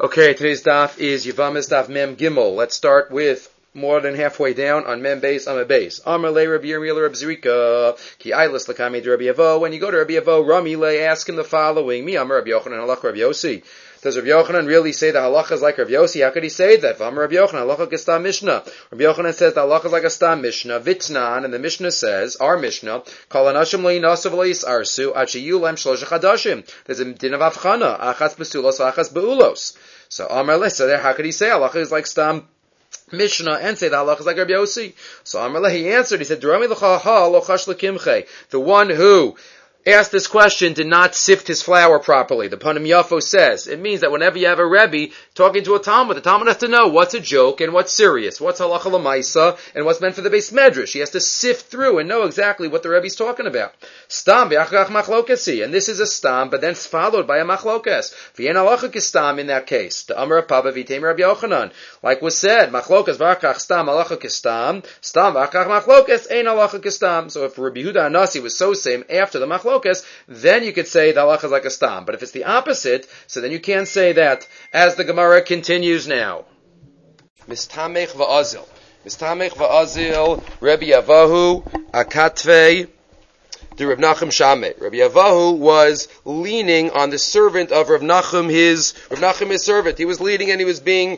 Okay, today's daf is Yevamos daf Mem Gimel. Let's start with more than halfway down on Mem Beis Amud Beis. Amar le Rabbi Yirmiyah Rabbi Zrika ki Eilis l'kamei de Rabbi Avo. When you go to Rabbi Avo, Rami le ask him the following: Mi Amar Rabbi Yochanan halacha Rabbi Yossi. Does Rabbi Yochanan really say the halacha is like Rabbi Yossi? How could he say that? Amar Rabbi Yochanan halacha k'stam Mishnah. Rabbi Yochanan says the halacha is like a stam Mishnah. Vitnan, and the Mishnah says, our Mishnah, kol anashim lo yinasav lo yisarsu ad sheyu lem shlosh chadashim. There's a din of avchana, achas besulos, achas beulos. So Amar le, so there, how could he say halacha is like stam Mishnah and say the halacha is like Rabbi Yossi? So Amar le, he answered, he said, Drami l'cha ha lo chash l'kimche. The one who asked this question did not sift his flour properly. The Panim Yafo says it means that whenever you have a Rebbe talking to a Talmud, the Talmud has to know what's a joke and what's serious, what's halacha l'maisa and what's meant for the Beis Medrash. He has to sift through and know exactly what the Rebbe's talking about. Stam v'achach machlokesi, and this is a stam, but then it's followed by a machlokes. V'yen halacha kistam in that case. The Amar Papa v'teim Rabbi Yochanan, like was said, machlokes v'achach stam halacha kistam, stam v'achach machlokes ein halacha kistam. So if Rabbi Yehuda Anasi was so same after the machlokes, then you could say the halacha is like a stam. But if it's the opposite, so then you can't say that, as the Gemara continues now. Mistamech va'azil. Mistamech va'azil, Rabbi Avahu, Akatvei, the Rav Nachum Shameh. Rabbi Avahu was leaning on the servant of Rav Nachum, his servant. He was leading and he was being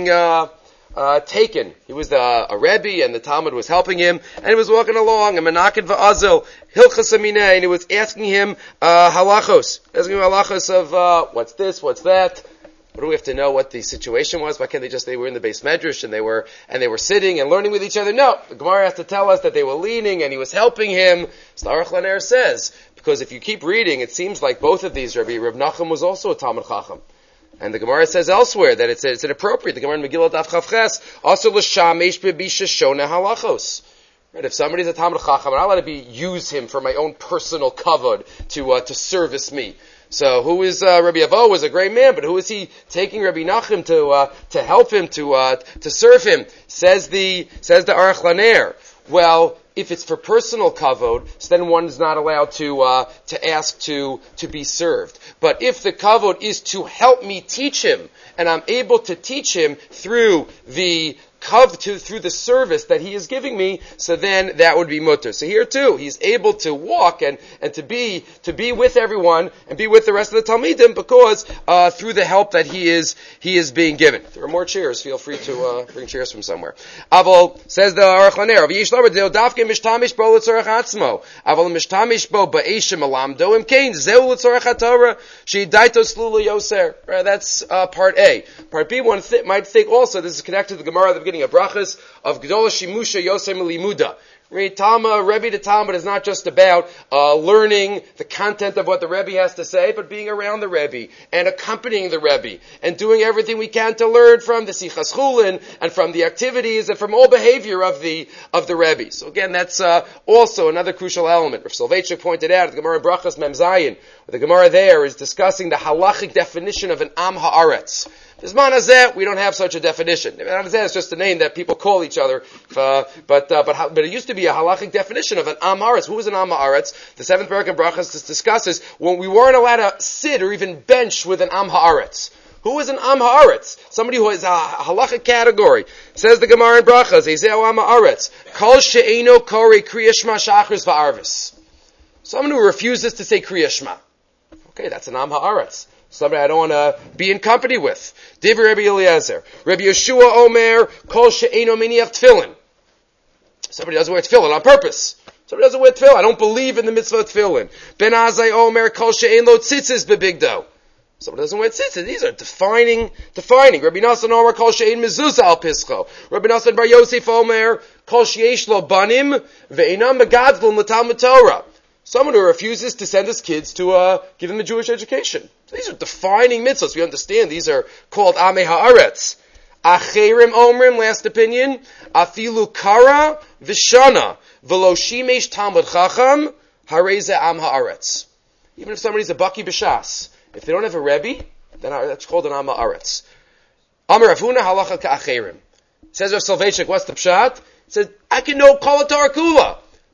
taken. He was a Rebbe, and the Talmud was helping him, and he was walking along, and Menaked va'azil, Hilchas Amineh, and he was asking him halachos of what's this, what's that. What do we have to know what the situation was? Why can't they were in the Beis Medrash, and they were sitting and learning with each other? No, the Gemara has to tell us that they were leaning, and he was helping him. Starach Laner says, because if you keep reading, it seems like both of these, Rav Nachum was also a Talmud Chacham. And the Gemara says elsewhere that it's inappropriate. The Gemara in Megillah Daf Chavches also l'shamesh b'bisha shona halachos. Right? If somebody's a Talmud Chacham, I'm not allowed to use him for my own personal kavod to service me. So who is Rabbi Avo was a great man, but who is he taking Rabbi Nachum to help him to serve him? Says the Aruch Laner. Well, if it's for personal kavod, so then one is not allowed to ask to be served. But if the kavod is to help me teach him, and I'm able to teach him through the through the service that he is giving me, so then that would be mutter. So here too, he's able to walk and to be with everyone and be with the rest of the Talmidim because through the help that he is being given. If there are more chairs, feel free to bring chairs from somewhere. Aval says the Aruch Laner, "V'yish lamer deodavke mishtamish bo l'tzorach atzmo, aval mishtamish bo ba'eshim alamdo imkein zeu l'tzorach haTorah she'idaito slula yoser." That's part A. Part B, one might think also this is connected to the Gemara at the beginning of Brachas of Gedolah Shimusha Yosem Limuda. Rebbe to Talmud is not just about learning the content of what the Rebbe has to say, but being around the Rebbe and accompanying the Rebbe and doing everything we can to learn from the Sichas Chulin and from the activities and from all behavior of the Rebbe. So again, that's also another crucial element. Rav Soloveitchik pointed out at the Gemara in Brachas Mem Zayin, where the Gemara there is discussing the halachic definition of an Am Haaretz. Bisman Hazeh, we don't have such a definition. Bisman Hazeh is just a name that people call each other, but it used to be a halachic definition of an Am Haaretz. Who is an Am Haaretz? The seventh parak in Brachas discusses when we weren't allowed to sit or even bench with an Am Haaretz. Who is an Am Haaretz? Somebody who is a halachic category. Says the Gemara in Brachas, Ezeu Am Haaretz, Kol she'eino korei Kriya Shema Shachris va'arvis. Someone who refuses to say Kriya Shema. Okay, that's an Am Haaretz. Somebody I don't want to be in company with. Divrei Rabbi Eliezer. Rabbi Yeshua Omer, Kol she'eino miniach tefillin. Somebody doesn't wear tefillin on purpose. Somebody doesn't wear tefillin. I don't believe in the mitzvah of tefillin. Ben Azai Omer, Kol she'ein lo tzitzis bebigdo. Somebody doesn't wear tzitzis. These are defining. Rabbi Nassan Omer, Kol she'ein mezuzah al pischo. Rabbi Nassan Bar Yosef Omer, Kol she'esh lo banim, ve'inam megadlun l'talmud Torah. Someone who refuses to send his kids to give them a Jewish education. So these are defining mitzvahs. We understand these are called Amei Haaretz. Acherim Omrim, last opinion, Afilu Kara Vishana V'lo Shimesh Talmud Chacham Hareze Am Haaretz. Even if somebody's a Baki B'Shas, if they don't have a Rebbe, then that's called an Am Haaretz. Amar Avuna Halacha Ka'acherim. Says Rav Soloveitchik, what's the pshat? It says, I can know Kol Torah Kula.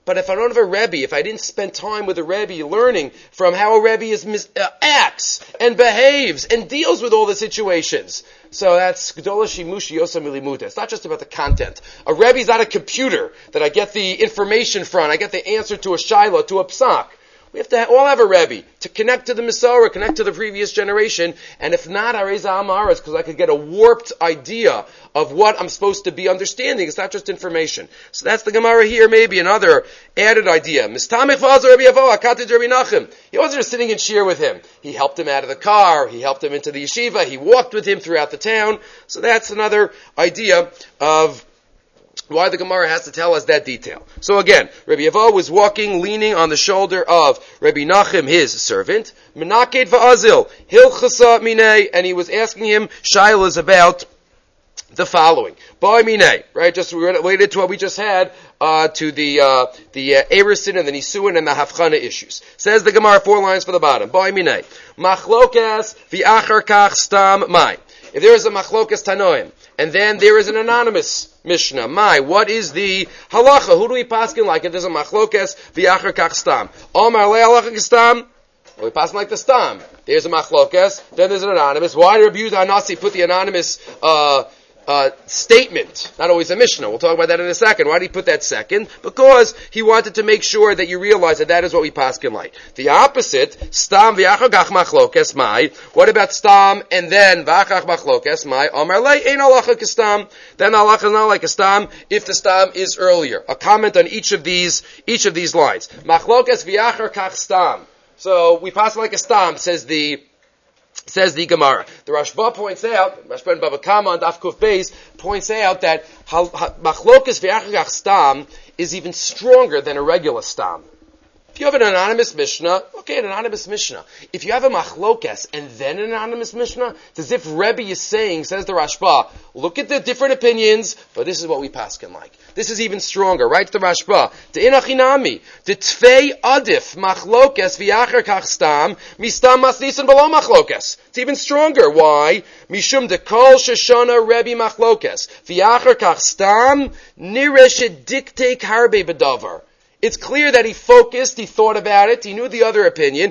But if I don't have a Rebbe, if I didn't spend time with a Rebbe learning from how a Rebbe acts and behaves and deals with all the situations. So that's Gedola Shimushi Yosa Milimuta. It's not just about the content. A Rebbe is not a computer that I get the information from. I get the answer to a Shiloh, to a Psak. We have to all have a Rebbe to connect to the Masorah, connect to the previous generation, and if not, Areza Amaras, because I could get a warped idea of what I'm supposed to be understanding. It's not just information. So that's the Gemara here, maybe another added idea. Mistamich v'azor Rabbi Yavo, akatid Rabbi Nachum. He wasn't just sitting in shir with him. He helped him out of the car, he helped him into the yeshiva, he walked with him throughout the town. So that's another idea of why the Gemara has to tell us that detail. So again, Rabbi Yavo was walking, leaning on the shoulder of Rabbi Nachum, his servant, Menaked va'azil, hilchasa minei, and he was asking him shaylas about the following. Ba'ai minei, right? Just related to what we just had, to the Erisin and the Nisuin and the Hafchana issues. Says the Gemara, 4 lines for the bottom. Ba'ai minei. Machlokas v'achar kach stam mai. If there is a machlokas tanoim, and then there is an anonymous Mishnah. What is the halacha? Who do we paskin like? If there's a machlokas v'achar kach stam. Omar le halacha kastam. We paskin like the stam. There's a machlokas, then there's an anonymous. Why did Rabbi Yehuda Hanasi put the anonymous statement? Not always a Mishnah. We'll talk about that in a second. Why did he put that second? Because he wanted to make sure that you realize that is what we paskin like. The opposite, stam v'achar kach machlokas mai. What about stam and then v'achar machlokas mai? Omar le ein halacha kastam. Then halacha is not like a stam if the stam is earlier. A comment on each of these lines. Machlokas v'achar kach stam. So we pass like a stam, says the Gemara. The Rashba points out, Rashba and Baba Kama and Daf Kuf Beis points out that machlokas v'achar kach stam is even stronger than a regular stam. If you have an anonymous Mishnah, okay, an anonymous Mishnah. If you have a machlokas and then an anonymous Mishnah, it's as if Rebbe is saying, says the Rashba, look at the different opinions, but this is what we paskin like. This is even stronger, right? The Rashba. Te'inachinami. The tfei adif machlokas v'achar kach stam mistam masnisan below machlokas. It's even stronger. Why? Mishum de kol sheshana Rebbe machlokas v'achar kach stam niresh diktek harbe bedavar. It's clear that he focused, he thought about it, he knew the other opinion.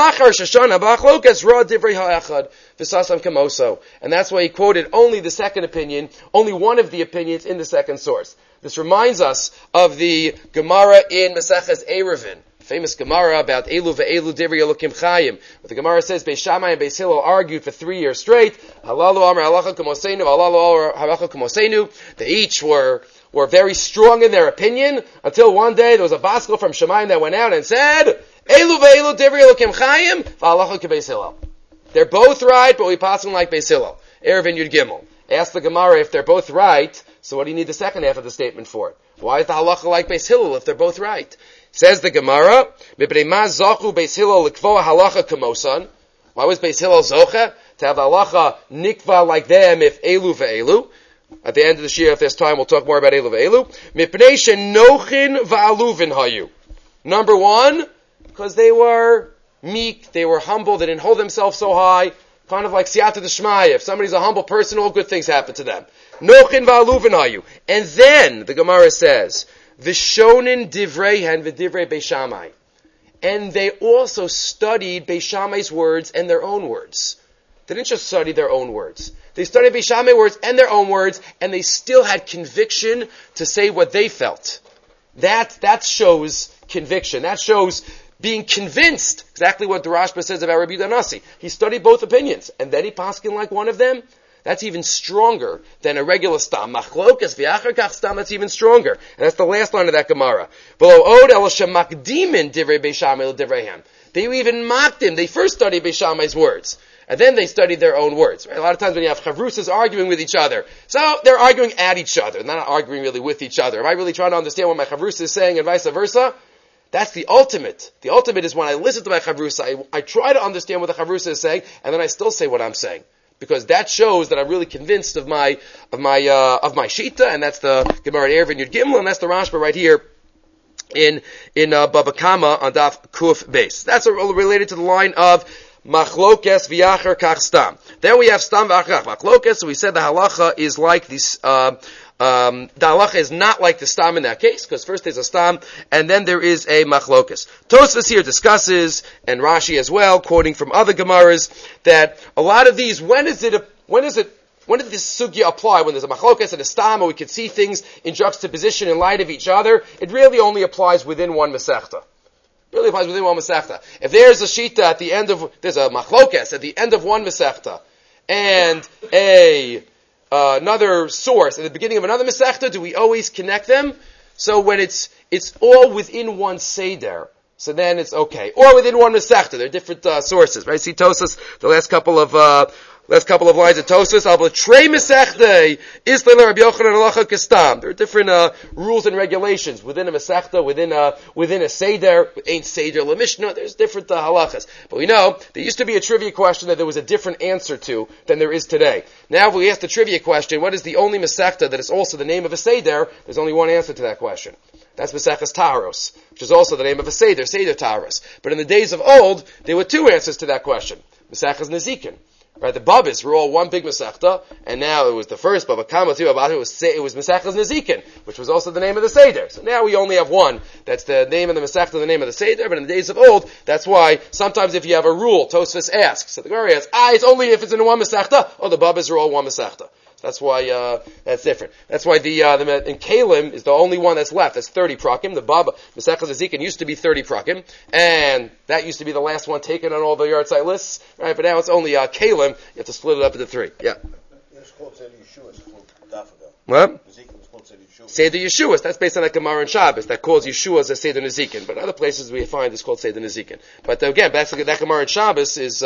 And that's why he quoted only the second opinion, only one of the opinions in the second source. This reminds us of the Gemara in Maseches Eruvin, famous Gemara about Elu ve'elu divrei Elokim Chayim. But the Gemara says Beis Shammai and Beis Hillel argued for 3 years straight. Halalu amar halacha k'moseinu, halalu amar halacha k'moseinu. They each were very strong in their opinion, until one day there was a baskel from Shemayim that went out and said, Elu ve'elu divrei Elokim Chayim, v'halacha k'Beis Hillel. They're both right, but we pass them like Beis Hillel. Eruvin Yud Gimel. Ask the Gemara if they're both right, so what do you need the second half of the statement for? Why is the halacha like Beis Hillel if they're both right? Says the Gemara, Mipnei ma zachu Beis Hillel likvoa halacha k'mosan. Why was Beis Hillel zocha? To have halacha nikva like them if elu ve'elu. At the end of the shir, if there's time, we'll talk more about elu ve'elu. Mipnei shenochin va'aluvin hayu. Number one, because they were meek, they were humble, they didn't hold themselves so high. Kind of like siyata d'shmaya. If somebody's a humble person, all good things happen to them. Nochin va'aluvin hayu. And then, the Gemara says, Vishonin divrei v'divrei Beis Shammai. And they also studied Beis Shammai's words and their own words. They didn't just study their own words. They studied Beis Shammai words and their own words, and they still had conviction to say what they felt. That shows conviction. That shows being convinced. Exactly what the Rashba says about Rabbi Yehuda Hanasi. He studied both opinions, and then he paskin like one of them. That's even stronger than a regular stam. Machlokas v'achar kach stam, that's even stronger. And that's the last line of that Gemara. Below od el shemakdimin divrei Beis Shammai l'divreihem. They even mocked him. They first studied Beis Shammai's words. And then they studied their own words. Right? A lot of times when you have chavrusas arguing with each other, so they're arguing at each other. They're not arguing really with each other. Am I really trying to understand what my chavrusa is saying and vice versa? That's the ultimate. The ultimate is when I listen to my chavrusa, I try to understand what the chavrusa is saying, and then I still say what I'm saying. Because that shows that I'm really convinced of my shita, and that's the Gemara Eruvin Yud Gimel, and that's the Rashba right here in Baba Kama on Daf Kuf Beis. That's related to the line of Machlokes v'achar kach stam. Then we have stam v'achar machlokas. So we said the halacha is like this the halacha is not like the stam in that case, because first there's a stam, and then there is a machlokas. Tosfos here discusses, and Rashi as well, quoting from other Gemaras, that a lot of these, when did this sugya apply? When there's a machlokas and a stam, or we can see things in juxtaposition in light of each other, it really only applies within one masechta. Really applies within one masechta. If there's a shita at the end of, there's a machlokas at the end of one masechta, and another source at the beginning of another masechta, do we always connect them? So when it's all within one seder, so then it's okay. Or within one masechta, there are different sources, right? See Tosfos, the last couple of lines of Tosfos. Trei masechta is Rabbi Yochanan halacha kastam. There are different rules and regulations within a masechta, within a seder. Ain't seder la mishnah. There's different halachas. But we know there used to be a trivia question that there was a different answer to than there is today. Now, if we ask the trivia question, what is the only masechta that is also the name of a seder? There's only one answer to that question. That's Maseches Taharos, which is also the name of a seder, Seder Taharos. But in the days of old, there were two answers to that question. Maseches Nezikin. Right, the Babis were all one big Masechta, and now it was the first Baba Kama, it was Maseches Nezikin, which was also the name of the Seder. So now we only have one. That's the name of the Masechta, the name of the Seder, but in the days of old, that's why sometimes if you have a rule, Tosfos asks, so the Gemara asks, it's only if it's in one Masechta, the Babis are all one Masechta. That's why that's different. That's why the in Kalim is the only one that's left. That's 30 prakim. The Baba Maseches Nezikin used to be 30 prakim, and that used to be the last one taken on all the yahrzeit lists. Right, but now it's only Kalim. You have to split it up into three. Yeah. It's called Seder Yeshua. It's called Dafaga. What? Nezikin is called Seder Yeshua. Seder Yeshua. That's based on that Gemara and Shabbos that calls Yeshua as a Seder Nezikin. But other places we find it's called Seder Nezikin. But again, that Gemara and Shabbos is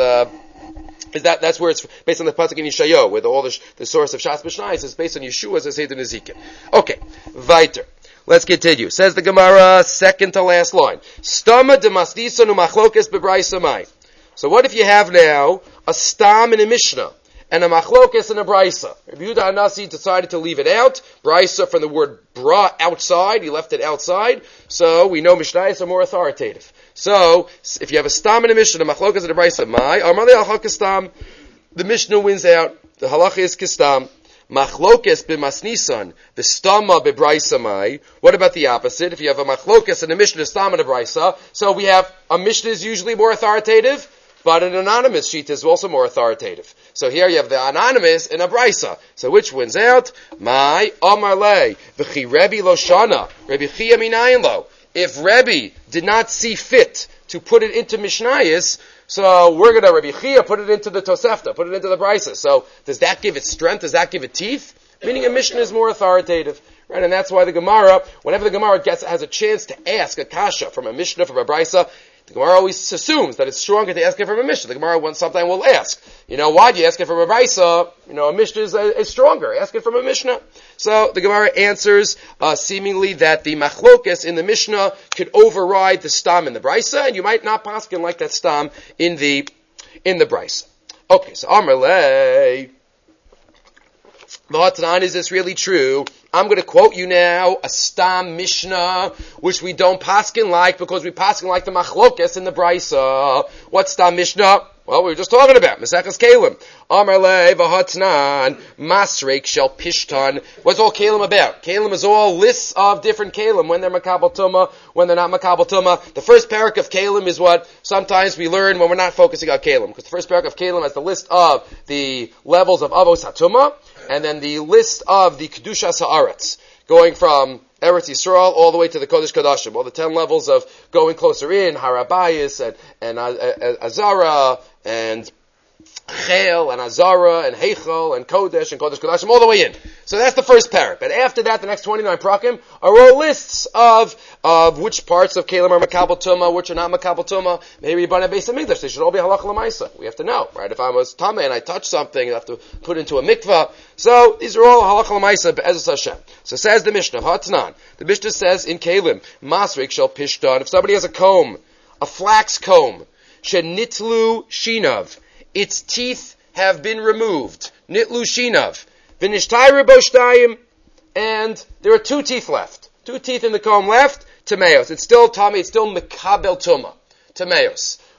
that's where it's based on the pasuk in Yeshayahu, where the source of Shas Mishnayos is based on Yeshua as a Seder Nezikin. Okay, weiter. Let's continue. Says the Gemara, second to last line. Stama de masdison umachlokes bebraisa mai. So what if you have now a stam in a Mishnah and a machlokes in a brisa? Rabbi Yehuda Hanasi decided to leave it out. Brisa from the word bra, outside. He left it outside. So we know Mishnayos are more authoritative. So, if you have a stam in a Mishnah, a machlokas in a brisa, mai, amar le'alcha kastam, the Mishnah wins out, the halacha is kastam, machlokes b'masnisan, the stama b'brisa mai. What about the opposite? If you have a machlokes and a Mishnah, a stam and a brisa, so we have, a Mishnah is usually more authoritative, but an anonymous sheet is also more authoritative. So here you have the anonymous in a brisa. So which wins out? Mai, amar le, v'chi Rebbe lo shana, Rebbe Chia minayin lo. If Rebbe did not see fit to put it into Mishnayos, so we're going to, Rebbe Chia, put it into the Tosefta, put it into the Brisa. So does that give it strength? Does that give it teeth? Meaning a Mishnah is more authoritative. Right? And that's why the Gemara, whenever the Gemara has a chance to ask a kasha from a Mishnah, from a Brisa, the Gemara always assumes that it's stronger to ask it from a Mishnah. The Gemara sometimes will ask, why do you ask it from a Brisa? A Mishnah is stronger. Ask it from a Mishnah. So the Gemara answers seemingly that the machlokes in the Mishnah could override the stam in the Brisa, and you might not paskin like that stam in the Brisa. Okay, so Amar le, is this really true? I'm going to quote you now a stam Mishnah, which we don't paskin like because we paskin like the machlokes in the Brisa. What stam Mishnah? Well, we were just talking about Maseches Kalim. Amar le v'hatnan masreik shel pishtan. What's all Kalim about? Kalim is all lists of different Kalim, when they're makabel tuma, when they're not makabel tuma. The first parak of Kalim is what sometimes we learn when we're not focusing on Kalim, because the first parak of Kalim has the list of the levels of avos hatuma, and then the list of the kedushas haaretz, going from Eretz Yisrael all the way to the Kodesh Kodashim, all the 10 levels of going closer in, Harabayis and Azara and Chel and Azara and Heichel and Kodesh Kodashim, all the way in. So that's the first parak. But after that, the next 29 prakim are all lists of which parts of Kalim are Makabel Tuma, which are not Makabel Tuma. Maybe B'nai Beis HaMikdash, they should all be Halach L'Maisa. We have to know, right? If I was Tameh and I touch something, I have to put into a mikvah. So these are all Halach L'Maisa Be'ezus Hashem. So says the Mishnah, Hatnan. The Mishnah says in Kalim, Masrik shel Pishtan. If somebody has a comb, a flax comb, Shenitlu Shinav, its teeth have been removed. Nitlu Shinav. V'nishtay rebo shtayim, and there are 2 teeth left. 2 teeth in the comb left. Tameos. It's still Tommy. It's still Mekabel Tuma. Tameos.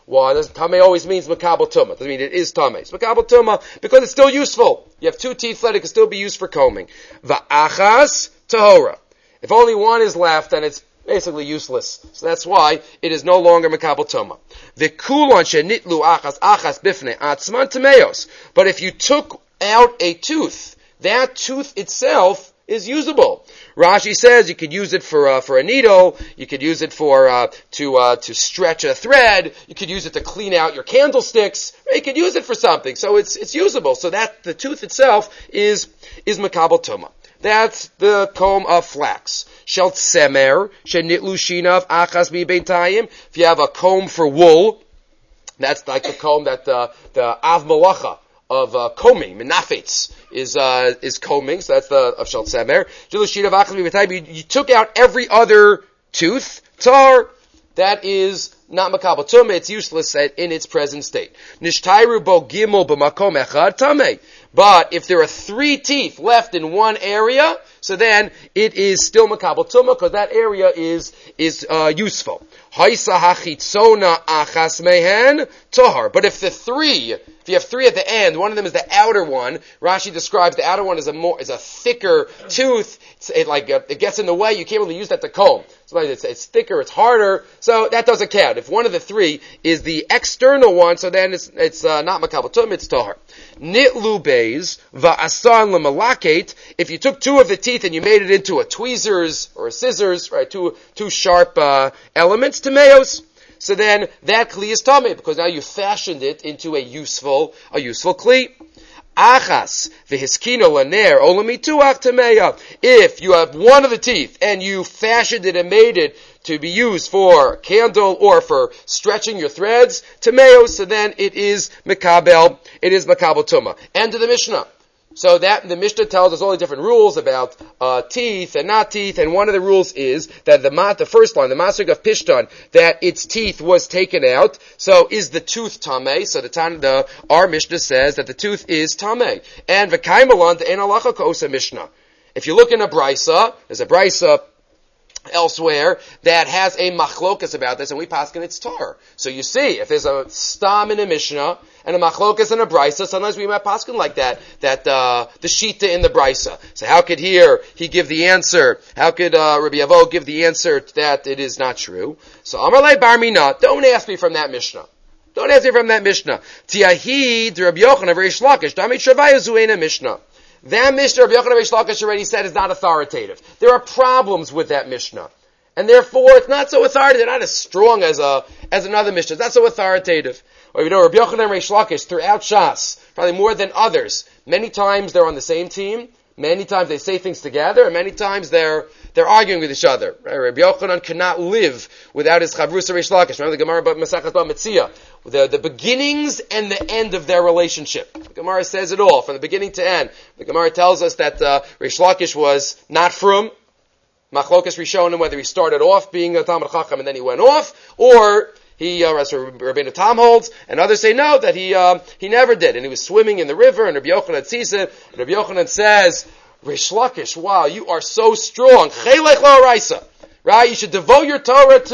Why? Tameh always means makabel tumah. Doesn't mean it is tameh. It's makabel tumah because it's still useful. You have two teeth left, it can still be used for combing. Va'achas tahora. If only one is left, then it's basically useless. So that's why it is no longer makabel tumah. V'kulon shenitlu achas bifnei atzman tameos. But if you took out a tooth, that tooth itself is usable. Rashi says you could use it for a needle, you could use it for to stretch a thread, you could use it to clean out your candlesticks, you could use it for something. So it's usable. So that the tooth itself is makabel tumah. That's the comb of flax. Shel tsemer shenitlu shinav achas b'beintayim. If you have a comb for wool, that's like the comb that the av malacha of combing, menafetz, is combing, so that's the of shel tsemer. You took out every other tooth, tar, that is not makabel tumah, it's useless in its present state. Nishtairu bo gimel b'makom echad tameh. But if there are 3 teeth left in one area, so then it is still makabel tumah because that area is useful. Haisa hachitzona achas mehen tahar. But if you have 3 at the end, one of them is the outer one. Rashi describes the outer one is a thicker tooth. It gets in the way. You can't really use that to comb. So it's thicker, it's harder. So that doesn't count. If one of the 3 is the external one, so then it's not makabel tumah, it's tahar. Nitlu beis va'asan l'malakate. If you took 2 of the teeth and you made it into a tweezers or a scissors, right, two sharp elements, tameos. So then that kli is tameh because now you fashioned it into a useful kli. Achas v'hiskino laner olamituach tameya. If you have one of the teeth and you fashioned it and made it to be used for a candle or for stretching your threads, tameos, so then it is makabel tumah. End of the Mishnah. So that the Mishnah tells us all the different rules about teeth and not teeth, and one of the rules is that the first line, the masrig of Pishtan, that its teeth was taken out. So is the tooth tameh? So our Mishnah says that the tooth is tameh. And v'kaimalan the en halacha k'osa Mishnah. If you look in a brisa, there's a brisa elsewhere that has a machlokas about this, and we paskin it's tar. So you see, if there's a stam in a Mishnah and a machlokas in a brisa, sometimes we might paskin like that the shita in the brisa. So how could he give the answer? How could Rabbi Avo give the answer that it is not true? So Amar Lei Bar Mina, don't ask me from that Mishnah. Don't ask me from that Mishnah. Tiahid Rabbi Yochanan Reish Lakish Damit Shavaya Zuena Mishnah. That Mishnah, Rabbi Yochanan Reish Lakish already said, is not authoritative. There are problems with that Mishnah. And therefore, it's not so authoritative, not as strong as another Mishnah. It's not so authoritative. Or Rabbi Yochanan Reish Lakish, throughout Shas, probably more than others, many times they're on the same team, many times they say things together, and many times they're arguing with each other. Right? Rabbi Yochanan cannot live without his Chavrusa Reish Lakish. Remember the Gemara about Masachet Ba Metzia, the beginnings and the end of their relationship. The Gemara says it all, from the beginning to end. The Gemara tells us that Reish Lakish was not frum. Machlokas Rishonim, whether he started off being a Talmud Chacham and then he went off, or as Rabbeinu Tam holds, and others say no, that he never did, and he was swimming in the river, and Rabbi Yochanan sees it, and Rabbi Yochanan says, Reish Lakish, wow, you are so strong. Chelech l'oraisa. Right? You should devote your life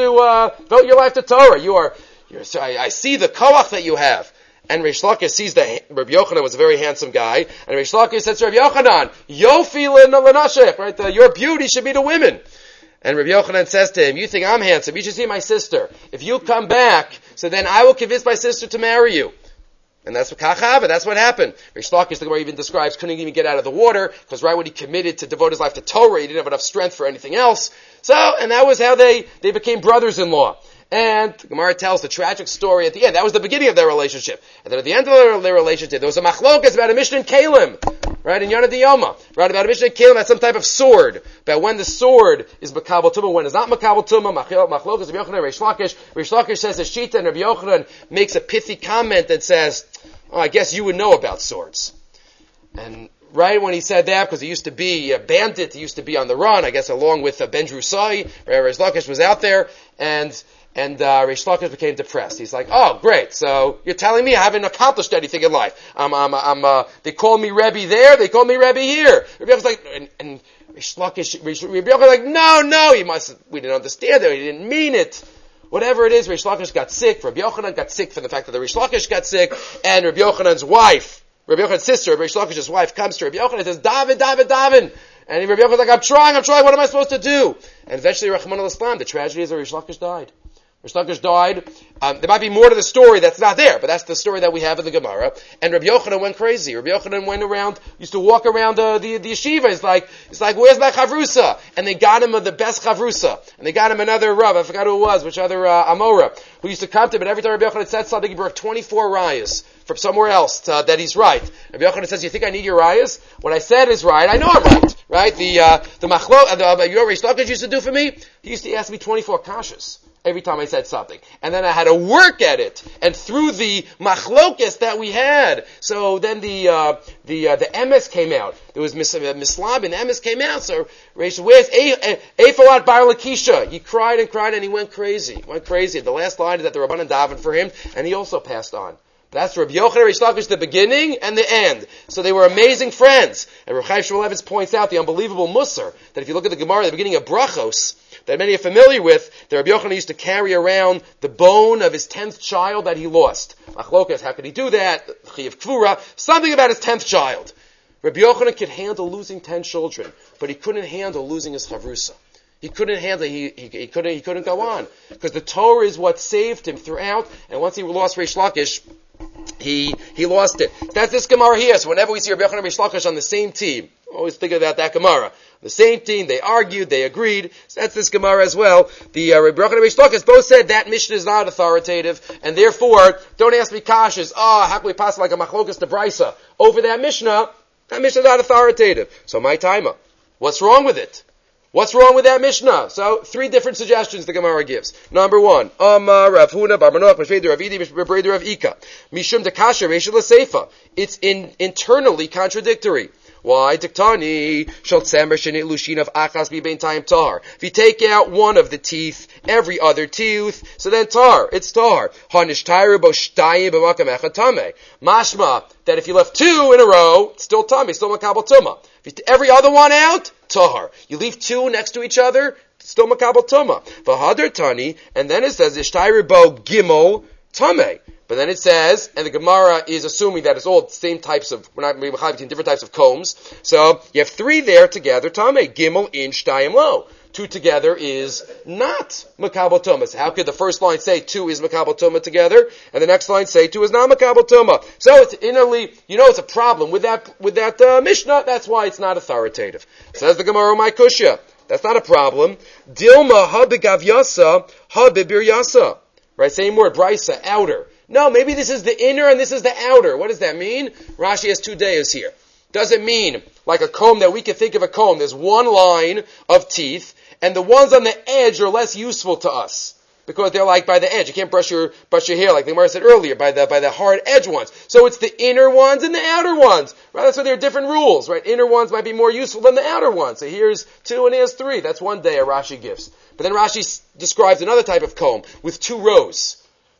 to Torah. I see the koach that you have. And Reish Lakish sees that Rabbi Yochanan was a very handsome guy, and Reish Lakish says to Rabbi Yochanan, Yofi l'nashech, right? Your beauty should be to women. And Rabbi Yochanan says to him, you think I'm handsome, you should see my sister. If you come back, so then I will convince my sister to marry you. And that's what kachava, that's what happened. Reish Lakish, the Gemara even describes, couldn't even get out of the water, because right when he committed to devote his life to Torah, he didn't have enough strength for anything else. And that was how they became brothers-in-law. And the Gemara tells the tragic story at the end. That was the beginning of their relationship. And then at the end of their relationship, there was a machlokas about a Mishnah in Kalim, right, in Yonah Diyoma, right, about a Mishnah in Kalim, about some type of sword, about when the sword is makabel tumah, when it's not makabel tumah, machlokas of Yochanan, Reish Lakish. Reish Lakish says a shita, and Rabbi Yochanan makes a pithy comment that says, I guess you would know about swords. And right when he said that, because he used to be a bandit, he used to be on the run, I guess along with Ben Drusai, Reish Lakish was out there, and Reish Lakish became depressed. He's like, oh, great. So you're telling me I haven't accomplished anything in life. They call me Rebbe there, they call me Rebbe here. Rebbe was like, and Reish Lakish was like, no, we didn't understand it, he didn't mean it. whatever it is, Reish Lakish got sick, Rabbi Yochanan got sick from the fact that the Reish Lakish got sick, and Rabbi Yochanan's wife, Rabbi Yochanan's sister, Reish Lakish's wife, comes to Rabbi Yochanan and says, Daven. And Rabbi Yochanan's like, I'm trying, what am I supposed to do? And eventually, Rahman al-Islam, the tragedy is that Reish Lakish died. Reish Lakish died. There might be more to the story that's not there, but that's the story that we have in the Gemara. And Rabbi Yochanan went crazy. Rabbi Yochanan went around, used to walk around the yeshiva. It's like, where's my chavrusa? And they got him the best chavrusa. And they got him another Rav, I forgot who it was, which other Amora, who used to come to him, and every time Rabbi Yochanan said something, he brought 24 rayas from somewhere else that he's right. Rabbi Yochanan says, you think I need your rayas? What I said is right, I know I'm right. Right? The Reish Lakish used to do for me, he used to ask me 24 kashas every time I said something. And then I had to work at it. And through the machlokas that we had, so then the emes came out. There was Mislab and the emes came out. So Reish, where's Eifalot Bar Lakisha? He cried and he went crazy. The last line is that the Rabbanan davened for him, and he also passed on. That's Rabbi Yochanan Reish Lakish, the beginning and the end. So they were amazing friends. And Rav Chaim Shmulevitz points out the unbelievable musar, that if you look at the Gemara at the beginning of Brachos, that many are familiar with, that Rabbi Yochanan used to carry around the bone of his 10th child that he lost. Machlokas, how could he do that? Chiyav Kvura, something about his 10th child. Rabbi Yochanan could handle losing 10 children, but he couldn't handle losing his chavrusa. He couldn't handle it. He couldn't go on. Because the Torah is what saved him throughout, and once he lost Reish Lakish, he lost it. That's this Gemara here. So whenever we see Rabbi Yochanan and Reish Lakish on the same team, always think about that Gemara. The same team, they argued, they agreed. So that's this Gemara as well. The Rabbi Yochanan and Reish Lakish both said that Mishnah is not authoritative, and therefore, don't ask me kashas. How can we pass like a machlokas to Brisa over that Mishnah? That Mishnah is not authoritative. So my timer, what's wrong with it? What's wrong with that Mishnah? So, 3 different suggestions the Gemara gives. Number 1, Amar Rav Huna Bar Manoach Mishvei Rav Idi Mishvei Rav Ika Mishum Dekasha Reishel Seifa. It's internally contradictory. Why? Diktani Shal Tzemer Shenit Lushin of Achas Bibein Taim Tar. If you take out one of the teeth, every other tooth, so then tar. It's tar. Hanish Tairu Bo Shtayim B'Makam Echad Tameh. Mashma that if you left 2 in a row, it's still tameh, still makabel tumah. If you every other one out, tahar. You leave 2 next to each other, still makabel tumah. V'hadar tani, and then it says Ishtayru Bo Gimel Tameh. But then it says, and the Gemara is assuming that it's all the same types of, we're not maybe between different types of combs. So you have 3 there together, tameh, gimel in shtayim lo. 2 together is not makabel tumah. So how could the first line say 2 is makabel tumah together, and the next line say 2 is not makabel tumah? So it's innerly, it's a problem with that Mishnah. That's why it's not authoritative. Says the Gemara, my kushya. That's not a problem. Dilma ha begav yasa ha bebir yasa. Right, same word, brisa, outer. No, maybe this is the inner and this is the outer. What does that mean? Rashi has 2 dayas here. Does it mean like a comb that we can think of a comb? There's one line of teeth, and the ones on the edge are less useful to us because they're like by the edge. You can't brush your hair like the Gemara said earlier by the hard edge ones. So it's the inner ones and the outer ones. Right? That's why there are different rules. Right? Inner ones might be more useful than the outer ones. So here's 2 and here's 3. That's 1 day Rashi gives. But then Rashi describes another type of comb with 2 rows.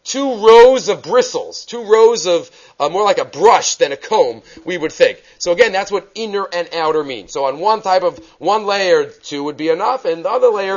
2 rows of bristles, 2 rows of, more like a brush than a comb, we would think. So again, that's what inner and outer mean. So on one layer, 2 would be enough, and the other layer,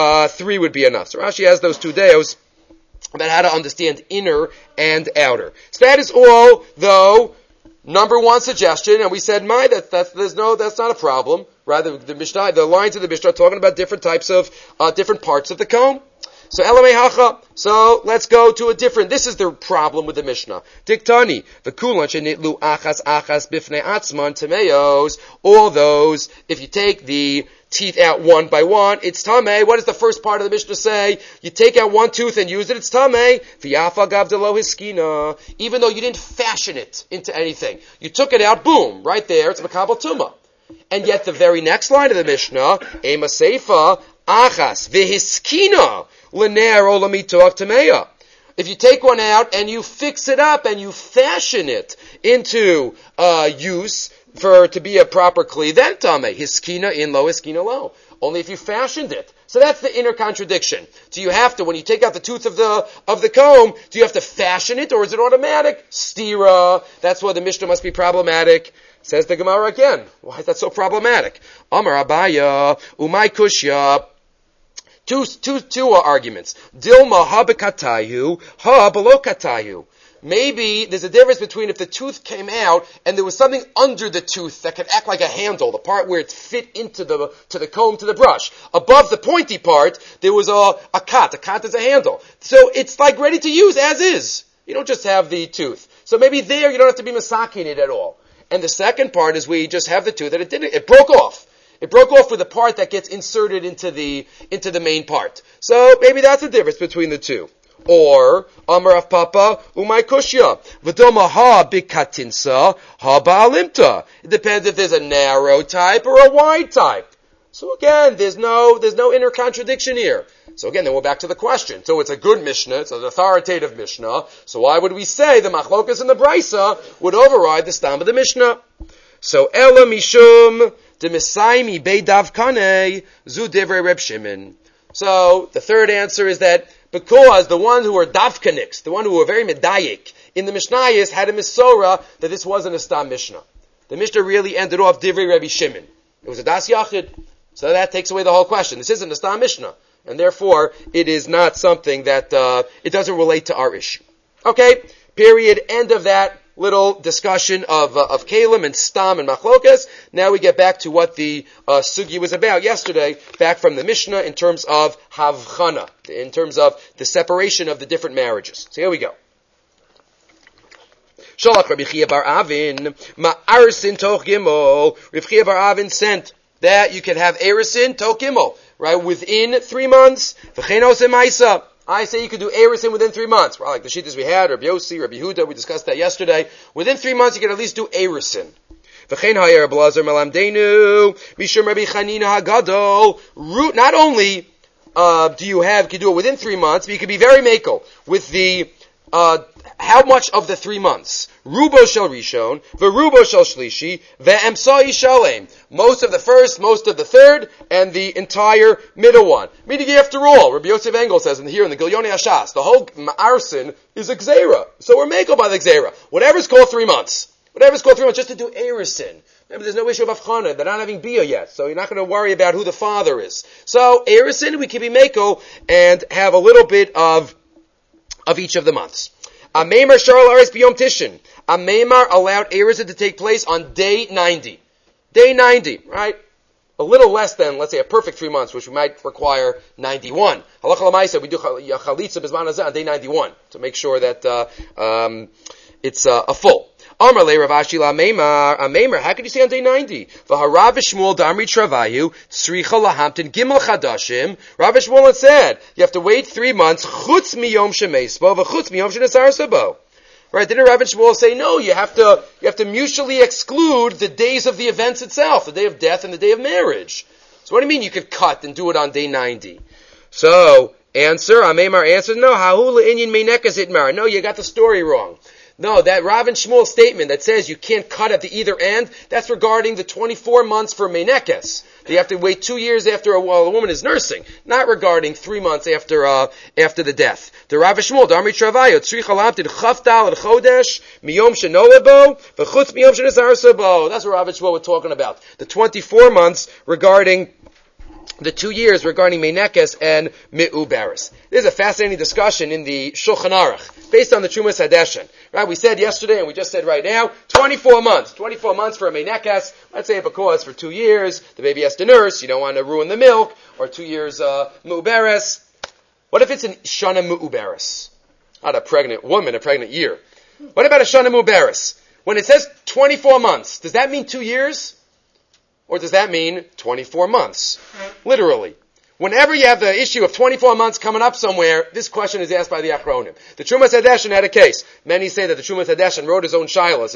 3 would be enough. So Rashi has those 2 deos about how to understand inner and outer. So that is all, though, number 1 suggestion, and we said, that's not a problem. Rather, the lines of the Mishnah are talking about different types of, different parts of the comb. So Elamei Hacha. So let's go to a different. This is the problem with the Mishnah. Diktani v'kulan shenitlu achas bifnei atzman tameos. All those, if you take the teeth out one by one, it's tamei. What does the first part of the Mishnah say? You take out one tooth and use it, it's tamei. V'yafa gavdelo hiskina. Even though you didn't fashion it into anything, you took it out, boom, right there. It's makabel tumah. And yet the very next line of the Mishnah, ema seifa achas v'hiskina. If you take one out and you fix it up and you fashion it into use to be a proper kli, then tameh hiskina in lo, hiskina lo. Only if you fashioned it. So that's the inner contradiction. Do you have to, when you take out the tooth of the comb, do you have to fashion it, or is it automatic? Stira. That's why the Mishnah must be problematic. Says the Gemara again. Why is that so problematic? Amar Abaya umay kushya. Two arguments. Dilma ha bekatayu, ha below katayu. Maybe there's a difference between if the tooth came out and there was something under the tooth that could act like a handle, the part where it fit into the comb, to the brush. Above the pointy part, there was a cut. A cut is a handle. So it's like ready to use as is. You don't just have the tooth. So maybe there you don't have to be masaking it at all. And the second part is we just have the tooth that it broke off. It broke off with the part that gets inserted into the main part. So maybe that's the difference between the two. Or, Amar of Papa, Umay Kushya, V'doma ha bikatinsa, ha ba'alimta. It depends if there's a narrow type or a wide type. So again, there's no inner contradiction here. So again, then we're back to the question. So it's a good Mishnah, it's an authoritative Mishnah, so why would we say the Machlokas and the Brisa would override the Stam of the Mishnah? So, Ela Mishum, de Misaimi Beidav Kanei, Zu Divrei Reb Shimon. So, the third answer is that because the one who were Davkaniks, the one who were very medayik, in the Mishnayos had a Misora that this wasn't a Stam Mishnah. The Mishnah really ended off Divrei Rabbi Shimon. It was a Das Yachid. So that takes away the whole question. This isn't a Stam Mishnah. And therefore, it is not something that, it doesn't relate to our issue. Okay, period, end of that little discussion of Kalim and Stam and Machlokas. Now we get back to what the Sugi was about yesterday, back from the Mishnah in terms of Havchana, in terms of the separation of the different marriages. So here we go. Shalach Rabbi Chia bar Avin, Ma'arsin Toch Gimel. Rabbi Chia bar Avin sent that you can have Erisin Toch Gimel, right, within 3 months. V'chenos emaisa. I say you could do Erisin within 3 months. Well, like the Shittas we had, Rabbi Yossi, Rabbi Yehuda, we discussed that yesterday. Within 3 months you can at least do Erisin. V'chein ha'yer blazer melamdenu, mishum Rabbi Chanina hagadol. Not only can you do it within 3 months, but you can be very makel with the how much of the 3 months? Rubo shel Rishon, v'rubo shel Shlishi, ve'emsai shalem. Most of the first, most of the third, and the entire middle one. Meaning, after all, Rabbi Yosef Engel says here in the Gilyoni Hashas, the whole Ma'arsin is a Gzeira. So we're makel by the Gzeira. Whatever's called 3 months. Whatever's called 3 months, just to do Erisin. Remember, there's no issue of Avchana. They're not having Bia yet, so you're not going to worry about who the father is. So, Erisin, we can be makel and have a little bit of each of the months. A Meimar Sharl Aris B'Yom Tishin. A Meimar allowed Erisin to take place on day 90. Day 90, right? A little less than, let's say, a perfect 3 months, which we might require 91. Halacha l'maisa, we do chalitza b'zman hazeh on day 91 to make sure that it's a full. Amar le Rav Ashi la Meimar, how could you say on day 90? V'harav Shmuel damri travayu tzricha lahamtin gimel chadashim. Rav Shmuel had said you have to wait 3 months chutz miyom shemeisbo v'chutz miyom shenesar sabo. Right? Didn't Rav Shmuel say no? You have to mutually exclude the days of the events itself, the day of death and the day of marriage. So what do you mean you could cut and do it on day 90? So answer, Meimar answered, no. Ha'hu le'inyin meinekas itmar. No, you got the story wrong. No, that Rav and Shmuel statement that says you can't cut at the either end, that's regarding the 24 months for Meinekes. You have to wait 2 years after while a woman is nursing, not regarding 3 months after the death. The Rav and Shmuel, Darmi Travayo, Tzricha Lamtin Chavtal and Chodesh, Miyom Shenolebo, V'chutz Miyom Shenesar Sabo. That's what Rav and Shmuel were talking about. The 24 months regarding the 2 years regarding Meinekes and Mi'ubaris. There's a fascinating discussion in the Shulchan Aruch, based on the Trumas Hadeshen. Right, we said yesterday, and we just said right now, 24 months. 24 months for a Meinekes. Let's say because for 2 years, the baby has to nurse, you don't want to ruin the milk, or 2 years, Mi'ubaris. What if it's an Shana Mi'ubaris? Not a pregnant woman, a pregnant year. What about a Shana Mi'ubaris? When it says 24 months, does that mean 2 years? Or does that mean 24 months? Literally. Whenever you have the issue of 24 months coming up somewhere, this question is asked by the Achronim. The Trumas Hadeshen had a case. Many say that the Trumas Hadeshen wrote his own Shilas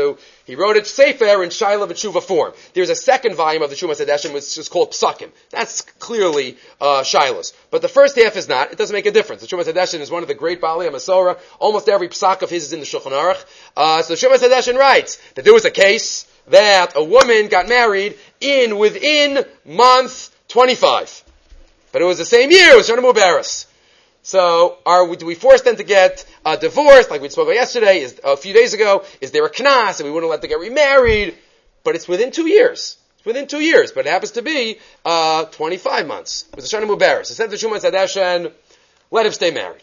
he wrote it Sefer in Shilah V'tshuva form. There's a second volume of the Trumas Hadeshen which is called Psakim. That's clearly Shilas. But the first half is not. It doesn't make a difference. The Trumas Hadeshen is one of the great Baalei HaMasorah. Almost every Psak of his is in the Shulchan Aruch. So the Trumas Hadeshen writes that there was a case that a woman got married within month 25. But it was the same year, it was Shana Mubaris. So, do we force them to get divorced, like we spoke about yesterday, a few days ago? Is there a knas, and we wouldn't let them get remarried? But it's within 2 years. within 2 years, but it happens to be 25 months. It was a Shana Mubaris. It said to Shuman Sadeshen, let him stay married.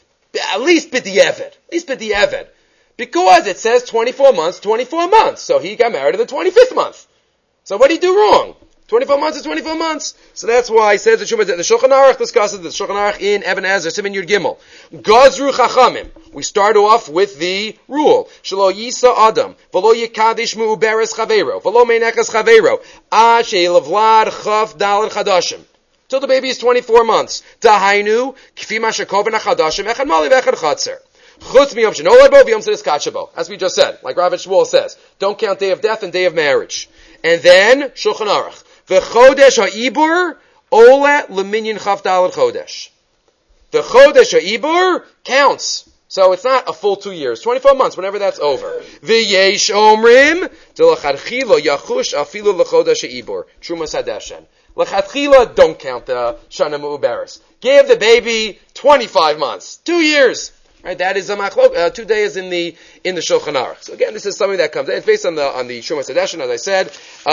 At least b'di'evet. Because it says 24 months. So he got married in the 25th month. So what did he do wrong? 24 months is 24 months. So that's why it says the Shulchan Aruch discusses the Shulchan Aruch in Eben Ezer, Siman Yud Gimel. Gazru Chachamim. We start off with the rule. Shelo Yisa Adam. V'lo Yikadish Mu'uberes Chaveiro. V'lo Meinechas Chaveiro. Ashe Levlad Chav Dalad Chadashim. Till the baby is 24 months. Dahainu, Kfi Mashakoven HaChadashim, Echad Mali V'Echad Chatzer. Chutz Miyom Shenolad V'Yom Sedis Katshabo. As we just said, like Rav Shmuel says, don't count day of death and day of marriage. And then, Shulchan Aruch. V'chodesh ha'ibur ole leminyan chav dalad chodesh. The chodesh ha'ibur counts. So it's not a full 2 years, 24 months, whenever that's over. V'yesh omrim delachadchilo yachush afilu lechodesh ha'ibur. Trumas hadeshen. Lachatchila, don't count the shana mu'uberes. Give the baby 25 months, 2 years. Right, that is a machlok. 2 days in the Shulchan Aruch. So again, this is something that comes. It's based on the Shumas Hadeshen, as I said.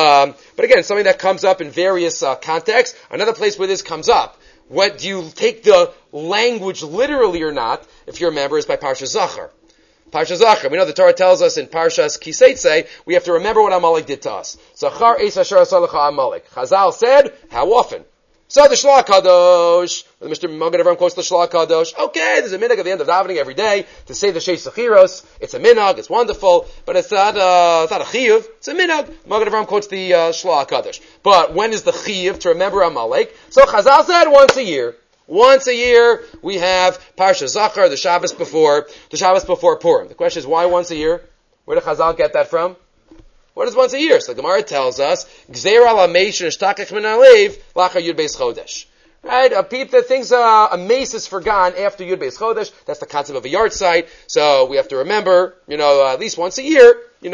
But again, something that comes up in various contexts. Another place where this comes up. What do you take the language literally or not? If you remember, is by Parsha Zachar. Parsha Zachar. We know the Torah tells us in Parshas Kiseitze, we have to remember what Amalek did to us. Zachar eis asher asalecha Amalek. Chazal said, how often? So the Shlach Kadosh, the Mr. Magen Avraham quotes the Shlach Kadosh. Okay, there's a minhag at the end of davening every day to say the Sheish Sechiros. It's a minhag, it's wonderful, but it's not a chiyuv. It's a minhag. Magen Avraham quotes the Shlach Kadosh. But when is the chiyuv to remember Amalek? So Chazal said once a year. Once a year we have Parsha Zachar, the Shabbos before Purim. The question is, why once a year? Where did Chazal get that from? What is once a year? So the Gemara tells us, Gzeir al ha-meish nishtakach min alev lachar Yud Beis Chodesh. Right? A peep that thinks a mace is forgone after Yud Beis Chodesh. That's the concept of a yard site. So we have to remember, at least once a year,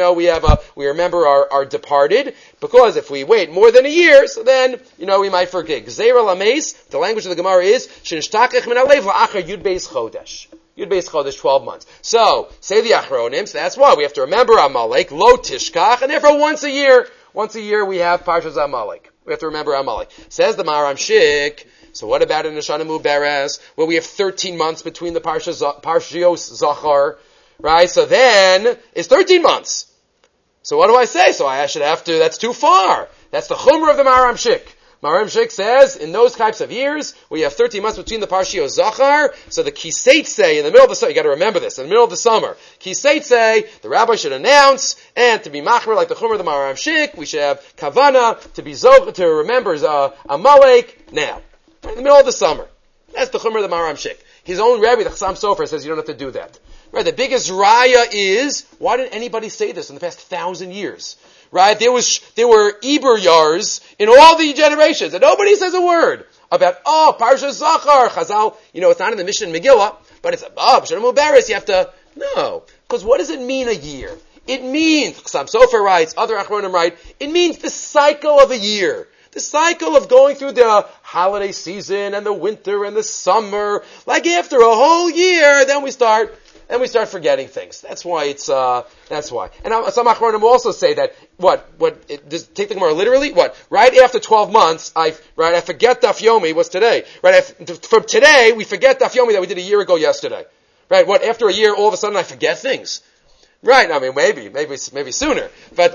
we remember our departed, because if we wait more than a year, so then, we might forget. Gzeir al ha-meish, the language of the Gemara is, shenishtakach min alev lachar Yud Beis Chodesh. Yud Beis Chodesh, 12 months. So, say the Achronim, so that's why we have to remember Amalek, Lo Tishkach, and therefore once a year we have Parshas Amalek. We have to remember Amalek. Says the Maharam Shik, so what about in the Shana Muberes, where we have 13 months between the Parshios Zachar, right? So then, it's 13 months. So what do I say? So I should have to, that's too far. That's the Chumrah of the Maharam Shik. Maharam Shik says, in those types of years, we have 13 months between the Parshiyos Zachar, so the Kiseitze, in the middle of the summer, you gotta remember this, in the middle of the summer, Kiseitze, the rabbi should announce, and to be machmer, like the Chumrah of the Maharam Shik, we should have Kavana, to remember Amalek, now. In the middle of the summer. That's the Chumrah of the Maharam Shik. His own rabbi, the Chassam Sofer, says you don't have to do that. Right, the biggest raya is, why didn't anybody say this in the past 1,000 years? Right? There were Eber Yars in all the generations, and nobody says a word about, Parsha Zachar, Chazal, it's not in the Mishnah Megillah, but it's Shana Muberes, you have to, no. Because what does it mean a year? It means, Chassam Sofer writes, other Achronim write, it means the cycle of a year. The cycle of going through the holiday season, and the winter, and the summer. Like after a whole year, then we start forgetting things. That's why that's why. And some Achronim also say that, take the Gemara literally? Right after 12 months, I forget Daf Yomi, what's today? From today, we forget Daf Yomi that we did a year ago yesterday. Right? After a year, all of a sudden I forget things. Right, I mean, maybe sooner. But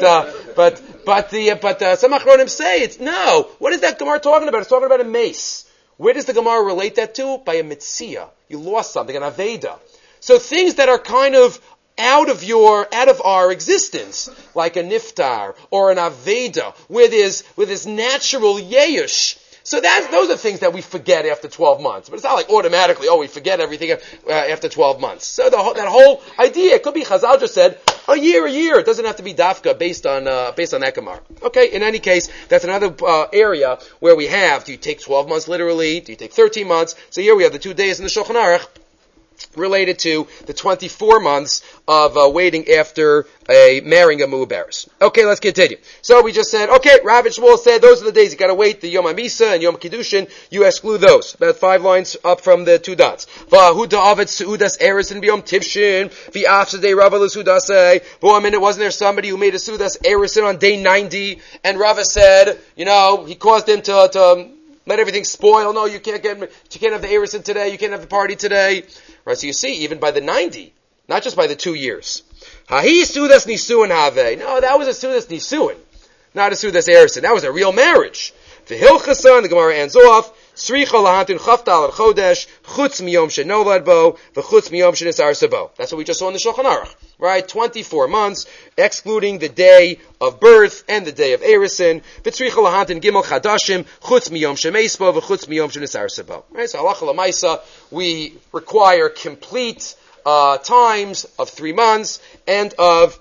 some Achronim say no. What is that Gemara talking about? It's talking about a mace. Where does the Gemara relate that to? By a mitzia. You lost something, an aveda. So things that are kind of out of our existence, like a niftar or an aveda, with his natural yeyush. So those are things that we forget after 12 months. But it's not like automatically, we forget everything after 12 months. So that whole idea, it could be Chazal just said, a year. It doesn't have to be dafka based on that Gemara. Okay, in any case, that's another area where we have, do you take 12 months literally? Do you take 13 months? So here we have the 2 days in the Shulchan Aruch. related to the 24 months of waiting after marrying a mu'aberes. Okay, let's continue. So we just said, okay, Rav and Shmuel said those are the days you gotta wait, the Yom HaMisa and Yom Kiddushin, you exclude those. About 5 lines up from the 2 dots. V'ahu da'avet su'udas erison b'yom tivshin, v'afsadei Rava l'sudasei. For a minute, wasn't there somebody who made a su'udas erison on day 90, and Rava said, he caused him to let everything spoil. No, you can't have the erison today, you can't have the party today. Right, so you see, even by the 90, not just by the 2 years. Hahi sudas nisuin have. No, that was a sudas nisuin, not a sudas erison. That was a real marriage. The Hilchasan, the Gemara ends off, Sricha lahantin chaftal al chodesh, chutz miyom shenolad bo, v'chutz miyom shenisar sabo. That's what we just saw in the Shulchan Aruch. Right, 24 months, excluding the day of birth and the day of erison. V'tzricha lahantin gimel chadashim, chutz miyom shemeisbo, v'chutz miyom shenisar sabo. Right, so halacha l'maisa, we require complete times of 3 months and of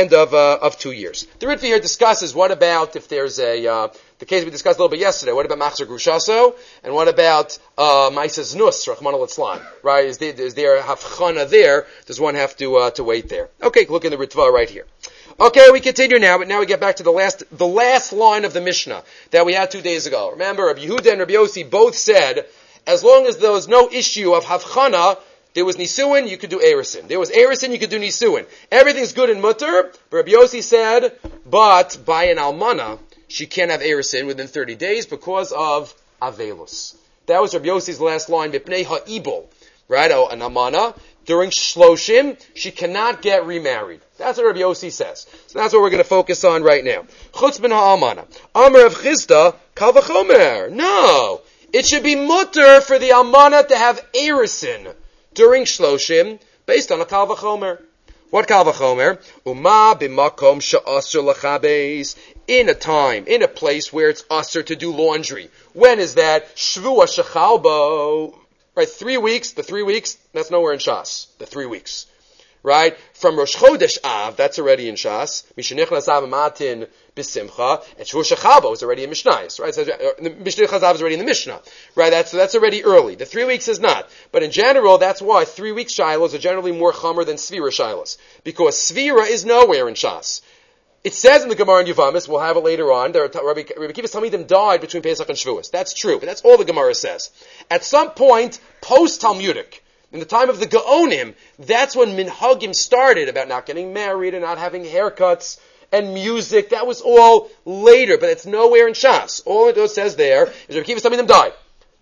2 years. The Ritva here discusses what about if there's the case we discussed a little bit yesterday. What about Machzor Grushaso? And what about Maisas Nus, Rachmana Litzlan? Right? Is there a Havchana there? Does one have to wait there? Okay, look in the Ritva right here. Okay, we continue now, but now we get back to the last line of the Mishnah that we had 2 days ago. Remember, Rabbi Yehuda and Rabbi Yossi both said, as long as there was no issue of Havchana, there was Nisuin, you could do Erison. There was Erison, you could do Nisuin. Everything's good in Mutter, but Rabbi Yossi said, but by an Almana, she can't have Erison within 30 days because of Avelus. That was Rabbi Yossi's last line, Mipnei ha'ibol. Right? An Almana, during Shloshim, she cannot get remarried. That's what Rabbi Yossi says. So that's what we're going to focus on right now. Chutz bin ha'almana. Amar of Chisda, kal v'chomer. No. It should be mutter for the Almana to have Erison during Shloshim, based on a kal v'chomer. What kal v'chomer? Uma b'makom she'asur l'chabes. In a time, in a place where it's usher to do laundry. When is that? Shvua shechalbo. Right, 3 weeks, the 3 weeks, that's nowhere in Shas. The 3 weeks. Right? From Rosh Chodesh Av, that's already in Shas. Mishenichnas Av Matin B'Simcha. And Shvua shechalbo is already in Mishnayos. Right? So, Mishenichnas Av is already in the Mishnah. Right? That's already early. The 3 weeks is not. But in general, that's why 3 week shilos are generally more chomer than Svira shilos. Because Svira is nowhere in Shas. It says in the Gemara in Yuvamis, we'll have it later on, Rabbi Kiva's Talmidim died between Pesach and Shavuos. That's true, but that's all the Gemara says. At some point, post-Talmudic, in the time of the Gaonim, that's when Minhagim started about not getting married and not having haircuts and music. That was all later, but it's nowhere in Shas. All it says there is Rabbi Kiva's Talmidim died.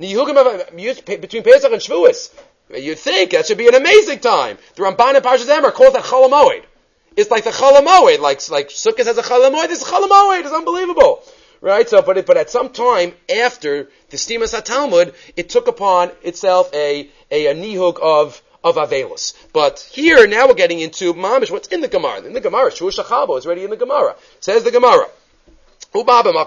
Between Pesach and Shavuos, you'd think that should be an amazing time. The Ramban and Parshas Emor called that Chol HaMoed. It's like the Chol HaMoed, like Sukkot has a Chol HaMoed, this is Chol HaMoed, it's unbelievable. Right? So, but at some time after the Stimas HaTalmud, it took upon itself a nihug of Avelus. But here, now we're getting into Mamish, what's in the Gemara. In the Gemara, Shvua Shechalbo is already in the Gemara. Says the Gemara. In a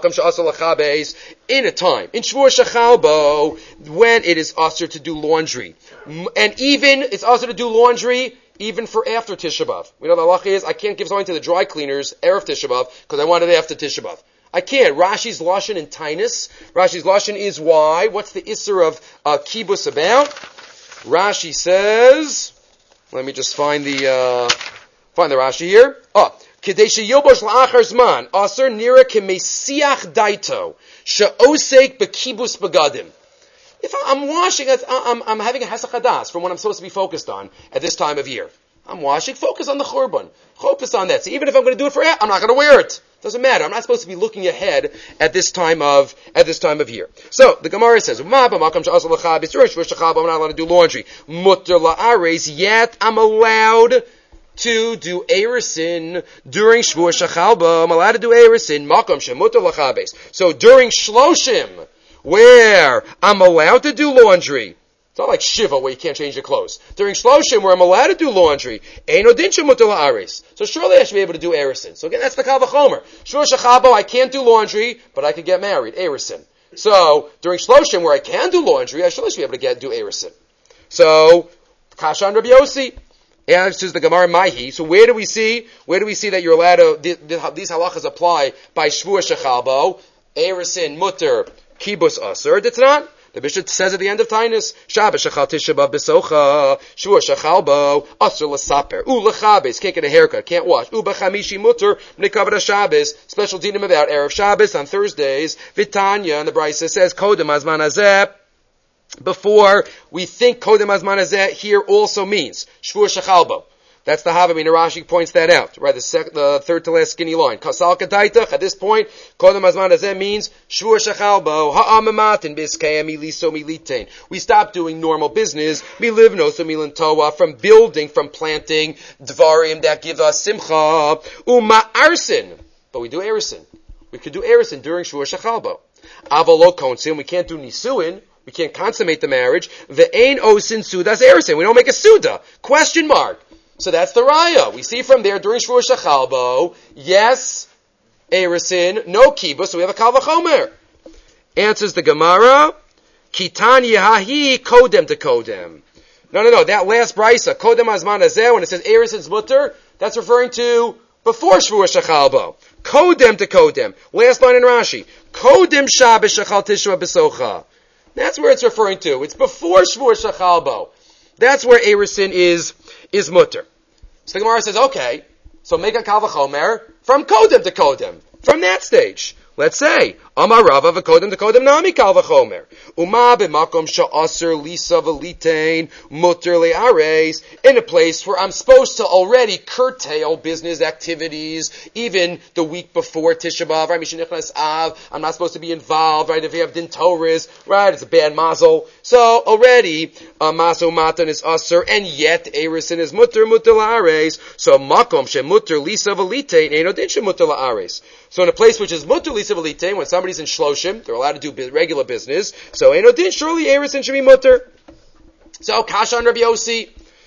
time, in Shvua Shechalbo, when it is usher to do laundry. And even, it's usher to do laundry even for after Tisha B'Av. We know the halacha is, I can't give something to the dry cleaners erev Tisha B'Av, because I want it after Tisha B'Av. I can't. Rashi's Lashon in Tainus. Rashi's Lashon is why? What's the Isser of Kibbutz about? Rashi says, let me just find the Rashi here. Kadesh Yobosh La'achar Zman, Aser Nira Kemesiach Daito, She'osek B'Kibbutz B'Gadim. If I'm washing, I'm having a Hesach Hadas from what I'm supposed to be focused on at this time of year. I'm washing, focus on the Churban. Focus on that. So even if I'm going to do it for it, I'm not going to wear it. Doesn't matter. I'm not supposed to be looking ahead at this time of year. So, the Gemara says, I'm not allowed to do laundry. Mutter la'ares, yet I'm allowed to do Erison during Shvua Shechalba. I'm allowed to do Erison, Makom shemutter la'chabes. So during Shloshim, where I'm allowed to do laundry. It's not like Shiva where you can't change your clothes. During Shloshim where I'm allowed to do laundry, Eino din shemuter la'ares. So surely I should be able to do Erison. So again, that's the Kal V'chomer. Shvua Shechabo, I can't do laundry, but I could get married. Erison. So during Shloshim where I can do laundry, I surely should be able to do Erison. So, Kasha and Rabbi Yossi. Answers the Gemara Mahi. So where do we see that you're allowed to, these halachas apply by Shvua Shechalbo, Erison, Mutter, Kibbutz Aser, Ditnan? The Mishnah says at the end of Tainus, Shabbos shachal Tisha B'av b'socha, Shvua shachal bo, asur l'saper, u'lechabes, can't get a haircut, can't wash, u'b'chamishi mutter, b'nikavad Shabbos, special dinim about Erev Shabbos on Thursdays, Vitanya, and the Brisa says, Kodem azman hazeh, before we think Kodem azman hazeh here also means Shvua shachal bo. That's the Havamina. Rashi points that out, right? The third to last skinny line. Kasal kadaitach. At this point, Kodem azman hazeh means Shvua shachalbo ha'amamatin biskaya miliso militain. We stop doing normal business. Milivno so milantoa, from building, from planting dvarim that give us simcha. Uma arsin, but we do erisin. We could do erisin during Shvua shachalbo. Avalo konsim. We can't do nisuin. We can't consummate the marriage. Ve'ein osin sudas erisin. We don't make a suda. Question mark. So that's the raya. We see from there during Shvua Shachalbo, yes, erisin, no kibbutz, so we have a kal v'chomer. Answers the Gemara, Kitan Yehahi Kodem to Kodem. No, that last brisa, Kodem Azman Hazeh, when it says erisin's mutter, that's referring to before Shvua Shachalbo. Kodem to Kodem. Last line in Rashi, Kodem Shabbos Shachal Tishra B'socha. That's where it's referring to. It's before Shvua Shachalbo. That's where erisin is mutter. So the Gemara says, okay, so make a kal v'chomer from kodem to kodem, from that stage. Let's say, Amar Rava v'kodem to kodem nami kal v'chomer. Uma b'makom sha'aser lisa v'litein mutter le'ares, in a place where I'm supposed to already curtail business activities, even the week before Tisha B'Av, right? Mishenichnas Av, I'm not supposed to be involved, right? If you have din Torahs, right? It's a bad mazel. So already, maso matan is aser, and yet erisin is mutter le'ares. So makom she'mutter lisa v'litein, eino din she'mutter le'ares. So in a place which is mutter lisa v'litein, when somebody's in shloshim, they're allowed to do regular business. So eino din, surely erisin should be mutter. So kasha on Rabbi Yossi.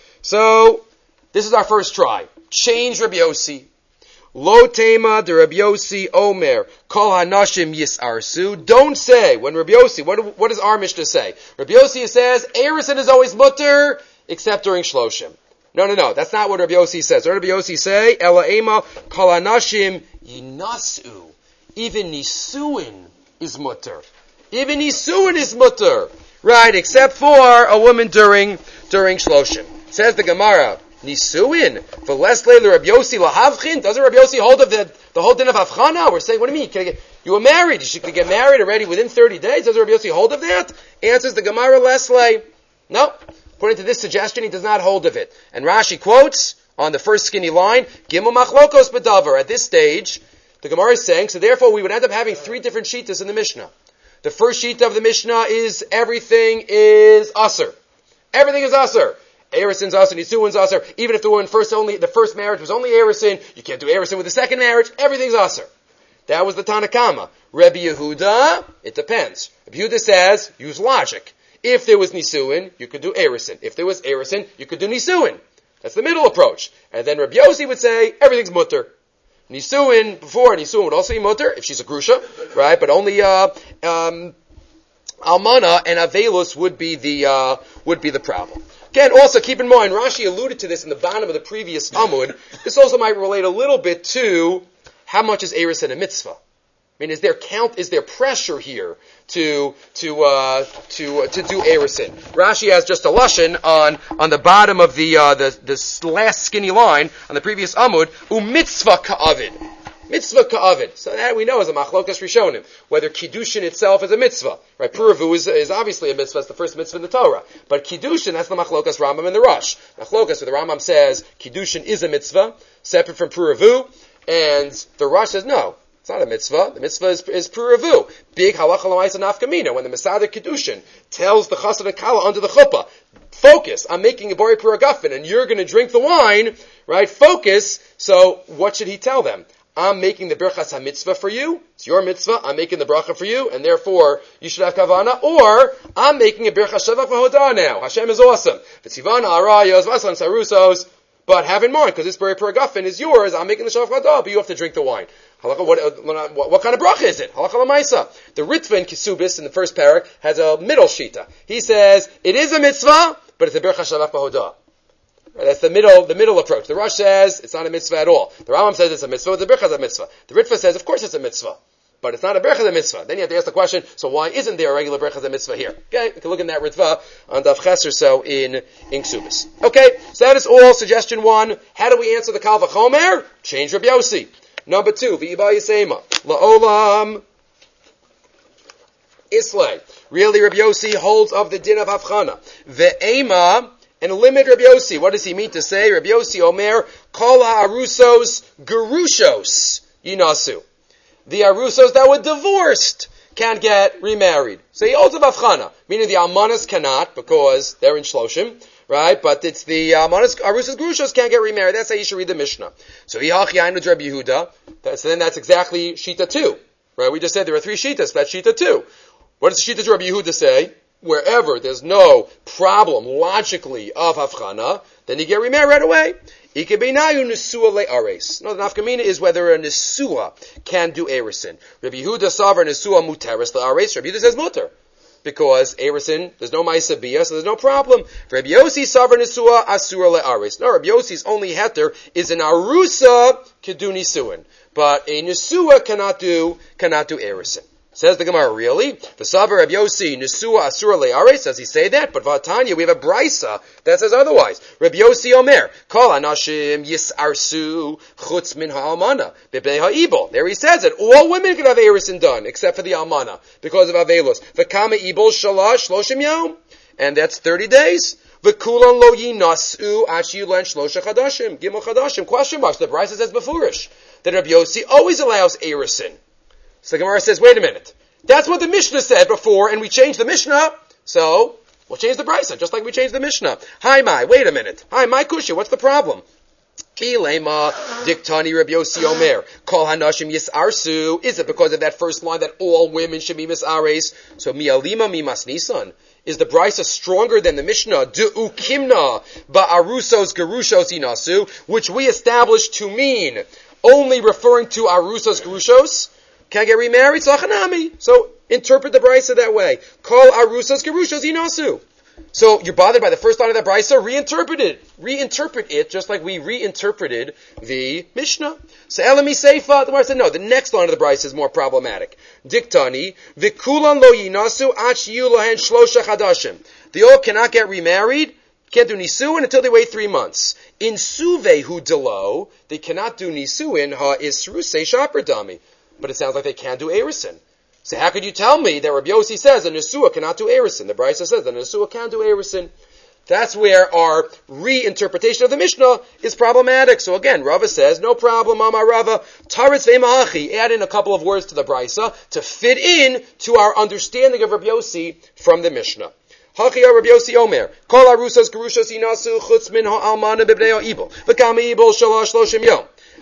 So this is our first try. Change Rabbi Yossi. Lo tema de Rabbi Yossi omer kol hanashim yisarsu. Don't say when Rabbi Yossi. What does our Mishnah say? Rabbi Yossi says erisin is always mutter except during shloshim. No. That's not what Rabbi Yossi says. What Rabbi Yossi say? Ela ema kol hanashim yinasu. Even nisuin is mutter. Even nisuin is mutter. Right, except for a woman during shloshim. Says the Gemara, nisuin, for less later Rabbi Yossi lahavchin. Doesn't Rabbi Yossi hold of the whole din of avchana? We're saying, what do you mean? You were married. You should get married already within 30 days. Does Rabbi Yossi hold of that? Answers the Gemara Leslie. No. According to this suggestion, he does not hold of it. And Rashi quotes on the first skinny line, Gimel machlokos b'davar. At this stage, the Gemara is saying, so therefore we would end up having three different shittas in the Mishnah. The first shita of the Mishnah is everything is aser. Everything is aser. Erisin's aser, nisuin's aser. Even if the first marriage was only erisin, you can't do erisin with the second marriage. Everything's aser. That was the Tanakama. Rebbe Yehuda, it depends. Rebbe Yehuda says, use logic. If there was nisuin, you could do erisin. If there was erisin, you could do nisuin. That's the middle approach. And then Rebbe Yossi would say, everything's mutter. Nisuin would also be mutter if she's a grusha, right? But only almana and avelus would be the problem. Again, also keep in mind, Rashi alluded to this in the bottom of the previous Amud. This also might relate a little bit to how much is erisin a mitzvah. I mean, is there pressure here to do erisin? Rashi has just a lashon on the bottom of the last skinny line on the previous amud, mitzvah ka'avid. Mitzvah ka'avid. So that we know is a machlokas rishonim, whether kiddushin itself is a mitzvah. Right? Puravu is obviously a mitzvah, it's the first mitzvah in the Torah. But kiddushin, that's the machlokas Rambam and the Rosh. Machlokas, where the Rambam says kiddushin is a mitzvah, separate from puravu, and the Rosh says no. It's not a mitzvah. The mitzvah is puravu. Big halacha l'maisa nafkamina. When the Masada Kiddushin tells the chassid and kala under the chuppah, focus, I'm making a bori puragafen, and you're going to drink the wine, right? Focus. So what should he tell them? I'm making the berachas ha-mitzvah for you. It's your mitzvah. I'm making the bracha for you, and therefore you should have kavana. Or I'm making a berachas shavach v'hodah now. Hashem is awesome. V'tzivana arayos v'aslan sarusos. But have in mind, because this beri puragafen is yours, I'm making the shavach v'hodah, but you have to drink the wine. Halakha, what kind of bracha is it? Halakha l'maisa. The Ritva in Kisubis in the first parak has a middle shita. He says it is a mitzvah, but it's a berachas shavach v'hodah. That's the middle approach. The Rosh says it's not a mitzvah at all. The Rambam says it's a mitzvah. The Birchas is a mitzvah. The Ritva says, of course it's a mitzvah. but it's not a berachas mitzvah. Then you have to ask the question, so why isn't there a regular berachas mitzvah here? Okay, you can look in that Ritva on Daf Ches or so in Ksubis. Okay, so that is all. Suggestion 1, how do we answer the Kal V'chomer? Change Rabbi Yossi. Number 2, V'yiba Yisema, La'olam Islay. Really, Rabbi Yossi holds of the din of Havchana. Ve'ema, and limit Rabbi Yossi. What does he mean to say? Rabbi Yossi Omer, Kol ha'arusos gerushos yinasu. The arusos that were divorced can't get remarried. So he holds of Havchana, meaning the almanas cannot because they're in Shloshim, right? But it's the almanas, arusos gerushos can't get remarried. That's how you should read the Mishnah. So Hihachi Ainu Rabbi Yehuda. So then that's exactly Shita 2, right? We just said there are 3 Shitas. That's Shita 2. What does the Shita Rabbi Yehuda say? Wherever there's no problem logically of Havchana, then you get remarried right away. No, the nafkamina is whether a nesua can do erisin. Rabbi Yehuda savar nesua muteris la'ares. Rabbi Yehuda says muter. Because erisin, there's no ma'isabiyah, so there's no problem. Rabbi Yossi savar nesua asura la'ares. No, Rabbi Yossi's only heter is an arusa kedu nisuin. But a nesua cannot do erisin. Says the Gemara, really? V'savar Rabbi Yossi nesua asura le'ares. Does he say that? But Vatanya, we have a brisa that says otherwise. Rabbi Yossi Omer, Kol anashim yisarsu chutz min ha'almana b'bnei ha'ibol. There he says it. All women can have erisin done except for the almana because of avelos. V'kama ibol shalash shloshim yom, and that's 30 days. V'kulan lo yinasu achi yulen shlosha chadashim gimel chadashim. Question marks. The brisa says befurish that Rabbi Yossi always allows erisin. So the Gemara says, wait a minute. That's what the Mishnah said before, and we changed the Mishnah, so we'll change the brisa, just like we changed the Mishnah. Hi, wait a minute. Hi, my kusha, what's the problem? Kilema diktani Rabbi Yossi Omer, Kol hanashim yisarsu. Is it because of that first line that all women should be misares? So mialima mimas nisan. Is the brisa stronger than the Mishnah? Du'u kimna ba'arusos gerushos inasu, which we established to mean only referring to arusos gerushos? Can't get remarried, so interpret the brisa that way. Call arusas gerushos inasu. So you're bothered by the first line of that brisa? Reinterpret it, just like we reinterpreted the Mishnah. So Elami Seifa, the Gemara said, no, the next line of the brisa is more problematic. Diktani, v'kulan lo yinasu ach yulahen shlosha chadashim. They all cannot get remarried, can't do nisuin until they wait 3 months. In suvehu delo, they cannot do nisuin ha isrusei shaperdami. But it sounds like they can't do erisin. So how could you tell me that Rabbi Yossi says a nesua cannot do erisin? The brisa says that a nesua can't do erisin. That's where our reinterpretation of the Mishnah is problematic. So again, Rava says, no problem, Amar Rava, Taritz ve'mahachi, add in a couple of words to the brisa to fit in to our understanding of Rabbi Yossi from the Mishnah. Hachia Rabbi Yossi Omer, Kol arusas gerushos inasu chutz min ha'almana b'bnei ha'ibol, v'kama ibol shalosh shloshim yom.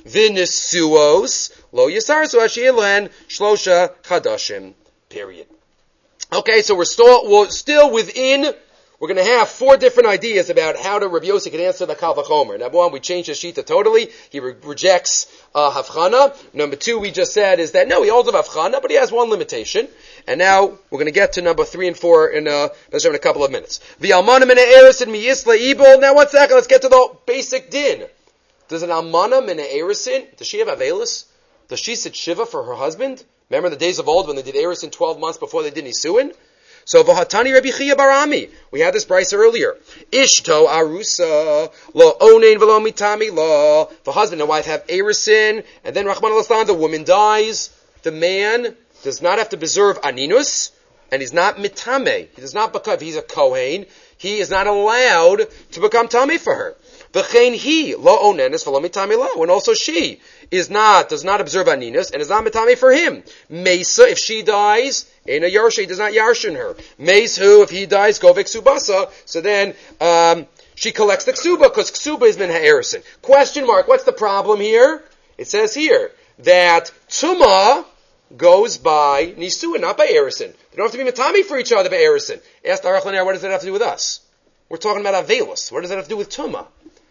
V'nesuos lo yisarsu ashilan shlosha chadashim. Period. Okay, so we're still within. We're going to have 4 different ideas about how Rabbi Yossi can answer the Kal V'chomer. Number 1, we changed his shita totally. He rejects Havchana. Number 2, we just said is that no, he holds of Havchana, but he has one limitation. And now we're going to get to number 3 and 4 in a couple of minutes. V'almana min ha'erisin miyisla ibol. Now 1 second, let's get to the basic din. Does an almana min ha'erisin, does she have avelis? Does she sit shiva for her husband? Remember the days of old when they did erisin 12 months before they did nisuin? So v'hatani Rabbi Chia barami. We had this brisa earlier. Ishto arusa lo onein v'lo mitami lo. The husband and wife have erisin, and then Rahman al-Islam, the woman dies. The man does not have to preserve aninus, and he's not mitame. He does not become. If he's a kohen, he is not allowed to become tame for her. V'chein he lo onenis v'lo mitame lo, and also she does not observe aninus and is not mitame for him. Mesa, if she dies, Eina Yarsha, he does not yarshin her. Meishu, if he dies, Govek Subasa, so then she collects the ksuba, because ksuba is min ha'erisin. Question mark, what's the problem here? It says here that Tuma goes by Nisuin, not by erisin. They don't have to be mitami for each other by erisin. Ask the Aruch LaNer, what does that have to do with us? We're talking about Avelis. What does that have to do with Tuma?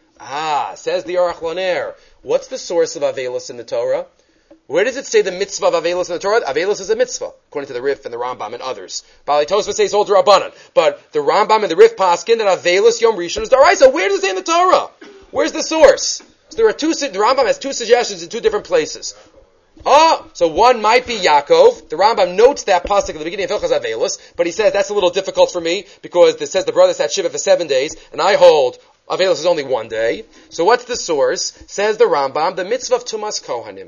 Says the Aruch LaNer, what's the source of Avelis in the Torah? Where does it say the mitzvah of Avelis in the Torah? Avelis is a mitzvah, according to the Rif and the Rambam and others. Bali Tosfos says Old Rabbanan. But the Rambam and the Rif paskin that Avelis Yom Rishon is Daraisa. Where does it say in the Torah? Where's the source? So the Rambam has 2 suggestions in 2 different places. Oh, so one might be Yaakov. The Rambam notes that pasuk at the beginning of Hilchos Avelos, but he says that's a little difficult for me because it says the brothers had Shiva for 7 days, and I hold Avelos is only 1 day. So what's the source? Says the Rambam, the mitzvah of Tumas Kohanim.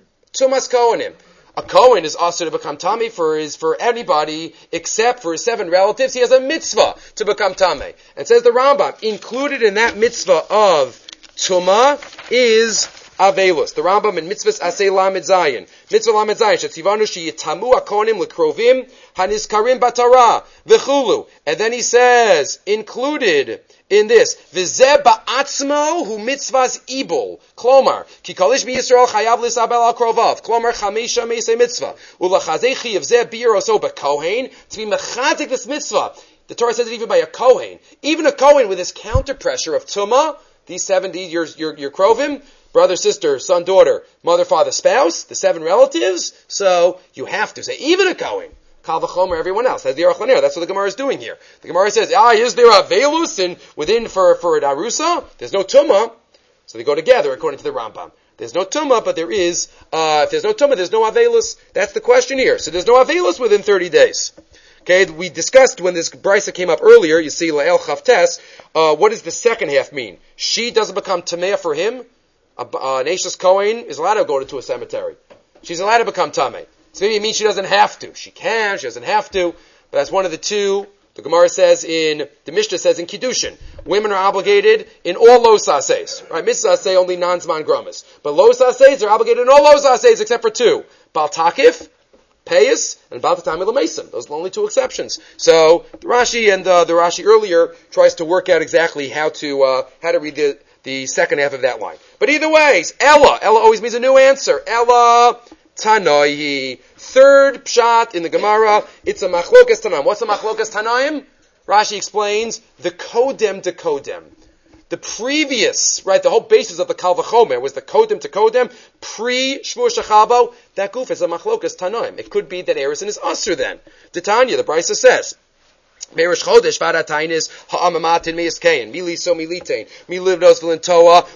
Tumas Kohanim. A Kohen is also to become Tami for anybody except for his 7 relatives. He has a mitzvah to become Tami. And says the Rambam, included in that mitzvah of Tuma is Avelos. The Rambam in Mitzvahs Asay Lamed Zayin. Mitzvah Lamed Zayin. Shetzivanu sheyitamu hakonim lekrovim hanizkarim batara v'chulu. And then he says, included in this, v'zeh ba'atzmo hu mitzvahs ibul. Klomar, ki kolish b'Yisrael chayav l'sabel al krovav. Klomar chamisha meisei mitzvah. Ulachazei chiyav zeh bir oso b'kohen. To be mechazik this mitzvah. The Torah says it even by a kohen. Even a kohen with his counter pressure of tumah, these 70, your krovim, brother, sister, son, daughter, mother, father, spouse, the 7 relatives, so you have to say, even a Kohen, Kal v'chomer, everyone else. That's the Aruch LaNer. That's what the Gemara is doing here. The Gemara says, is there a velus within for a darusa? There's no tumah, so they go together according to the Rambam. There's no tumah, but there is, if there's no tumah, there's no avelus. That's the question here. So there's no avelus within 30 days. Okay, we discussed when this brisa came up earlier, you see, La'el Chavtes, what does the second half mean? She doesn't become tameh for him. An Eishes Kohen is allowed to go to a cemetery. She's allowed to become tameh. So maybe it means she doesn't have to. She can, she doesn't have to, but that's one of the two. The Gemara says the Mishnah says in Kiddushin, women are obligated in all los aseis. Right? Mitzvah say only non-zman gromas. But los aseis are obligated in all los aseis except for 2. Bal Takif, Payas, and Bal Tatami L'Mesim. Those are the only 2 exceptions. So, the Rashi and the Rashi earlier tries to work out exactly how to read the second half of that line. But either way, Ella always means a new answer. Ella Tanoi. Third pshat in the Gemara, it's a machlokas tanaim. What's a machlokas tanaim? Rashi explains the kodem to kodem. The previous, right, the whole basis of the Kal V'chomer was the kodem to kodem, pre-Shvur Shechabo. That goof is a machlokas tanaim. It could be that Erison is usher then. Titania, the Brisa says, Merish Chodesh Vadatainis Ha'amamatin Meiskein Miliso Militain Milivnos Valentoa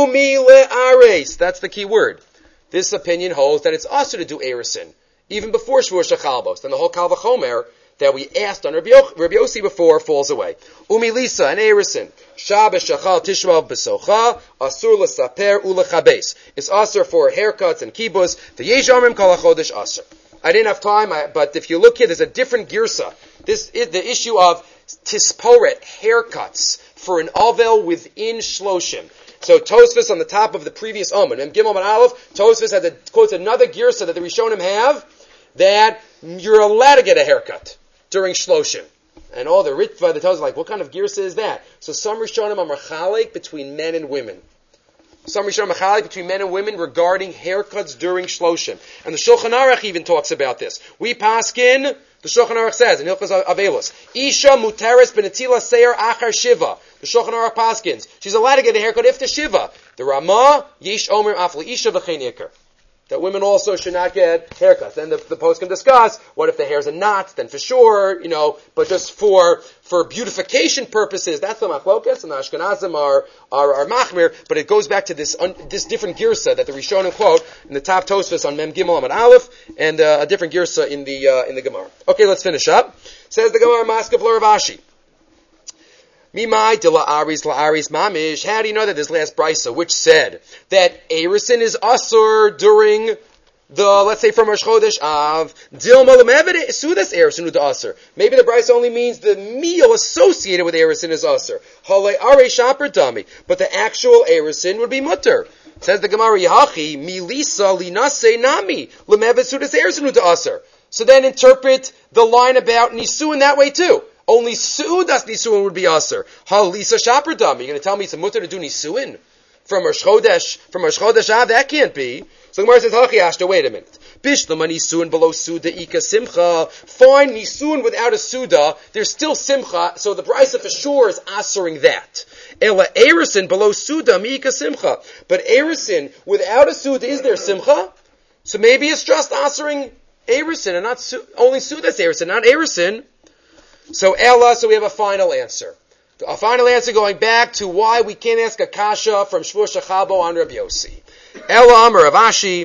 Umile. That's the key word. This opinion holds that it's also to do Erison even before Shvur Shechalbos. Then the whole Kal V'chomer that we asked on Rabbi Yossi before falls away. Umilisa and Erison Shabbos Shachal Tishvav Besocha Asur L'Saper U'Lechabes. It's asur for haircuts and kibbutz. The Yesh Amrim Kol HaChodesh asur. I didn't have time, but if you look here, there's a different girsa. This is the issue of tisporet, haircuts, for an avel within shloshim. So Tosfos on the top of the previous Omen, and Gimel and Aleph, Tosfos quotes another girsa that the Rishonim have, that you're allowed to get a haircut during shloshim. And all the Ritva, the Tosfos are like, what kind of girsa is that? So some Rishonim are machalik between men and women. Some Rishonim machalik between men and women regarding haircuts during shloshim. And the Shulchan Aruch even talks about this. We paskin, the Shulchan Aruch says in Hilchos Avelos, Isha muteres benetila seir achar shiva. The Shulchan Aruch paskins, she's allowed to get a haircut after shiva. The Ramah, Yesh Omer Afli Isha v'chein ikar. That women also should not get haircuts. Then the post can discuss, what if the hair's a knot, then for sure, but just for beautification purposes, that's the machlokas, and the Ashkenazim are machmir, but it goes back to this different girsa that the Rishonim quote in the top Tosfos on Mem Gimel Amud Aleph, and a different girsa in the Gemara. Okay, let's finish up. Says the Gemara, Maskav Rav Ashi. Mimai de la'aris mamish. How do you know that this last brisa, which said that Erison is asur during let's say from Rosh Chodesh Av, Dilma lemeved sudas Erison ud asur. Maybe the brisa only means the meal associated with Erison is asur. Halei are shaper dummy, but the actual Erison would be mutter. Says the Gemara Yahachi, milisa linase nami lemeved sudas Erison ud asur. So then interpret the line about nisu in that way too. Only su'udas nisuin would be aser. Halisa shaperdam. You're going to tell me it's a mutter to do nisuin from Rosh Chodesh Av? That can't be. So the Gemara says, Hachi Ashta, wait a minute. Bishlama nisuin below suda ika simcha. Fine, nisuin without a suda, there's still simcha, so the brisa for sure is asering that. Ela erison below suda miika simcha. But erison without a suda, is there simcha? So maybe it's just asering erison and not only sudas erison, not erison. So we have a final answer. A final answer going back to why we can't ask a kasha from Shvur Shechabo on Rabbi Yossi. Ella Amar Rav Ashi,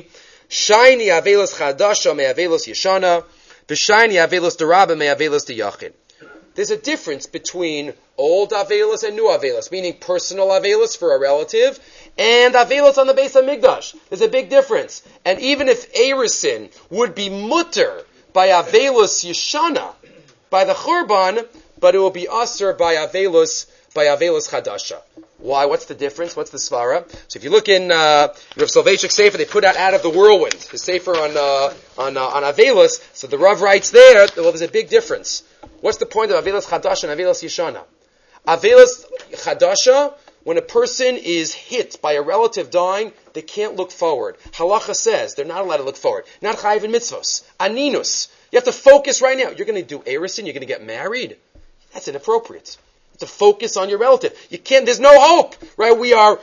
Shiny avelos chadasha me avelos yeshana. V'shiny avelos derabah me avelos deyachin. There's a difference between old avelos and new avelos, meaning personal avelos for a relative, and avelos on the base of Migdash. There's a big difference. And even if Erisin would be mutter by avelos yeshana, by the churban, but it will be usher by avelos chadasha. Why? What's the difference? What's the svara? So if you look in Rav Soloveitchik's sefer, they put out of the whirlwind, his sefer on avelos. So the Rav writes there, well, there's a big difference. What's the point of avelos chadasha and avelos yeshana? Avelos chadasha, when a person is hit by a relative dying, they can't look forward. Halacha says they're not allowed to look forward. Not chayiv in mitzvos. Aninus. You have to focus right now. You're going to do erisin. You're going to get married. That's inappropriate. To focus on your relative. You can't, there's no hope, right? We are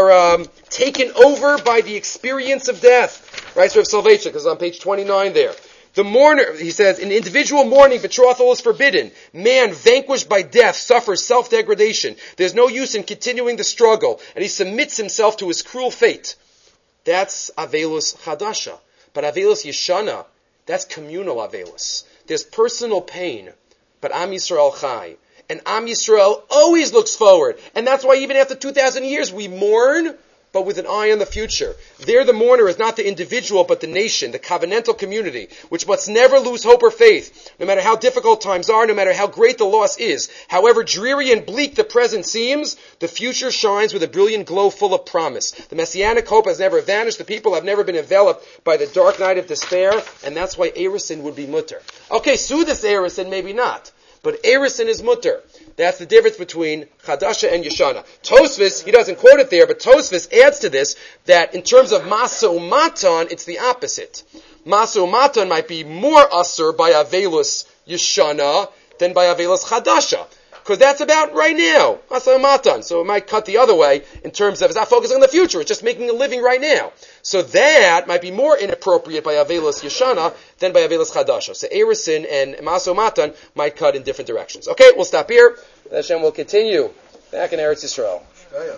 taken over by the experience of death, right? So Rav Soloveitchik is on page 29 there. The mourner, he says, in individual mourning, betrothal is forbidden. Man vanquished by death suffers self-degradation. There's no use in continuing the struggle, and he submits himself to his cruel fate. That's Avelos Chadasha. But Avelos Yeshana, that's communal Avelos. There's personal pain, but Am Yisrael Chai. And Am Yisrael always looks forward. And that's why even after 2,000 years, we mourn, but with an eye on the future. There the mourner is not the individual, but the nation, the covenantal community, which must never lose hope or faith, no matter how difficult times are, no matter how great the loss is. However dreary and bleak the present seems, the future shines with a brilliant glow full of promise. The messianic hope has never vanished. The people have never been enveloped by the dark night of despair, and that's why Erisin would be mutter. Okay, Sudas Erisin, maybe not. But Erisin is mutter. That's the difference between Chadasha and Yeshana. Tosfos, he doesn't quote it there, but Tosfos adds to this that in terms of Masa Umatan, it's the opposite. Masa Umatan might be more usher by Avelos Yeshana than by Avelos Chadasha. Because that's about right now. Masa Umatan. So it might cut the other way in terms of it's not focusing on the future, it's just making a living right now. So that might be more inappropriate by Avelos Yeshana than by Avelos Chadasha. So Erisin and Masa Umatan might cut in different directions. Okay, we'll stop here. Hashem will continue back in Eretz Yisrael.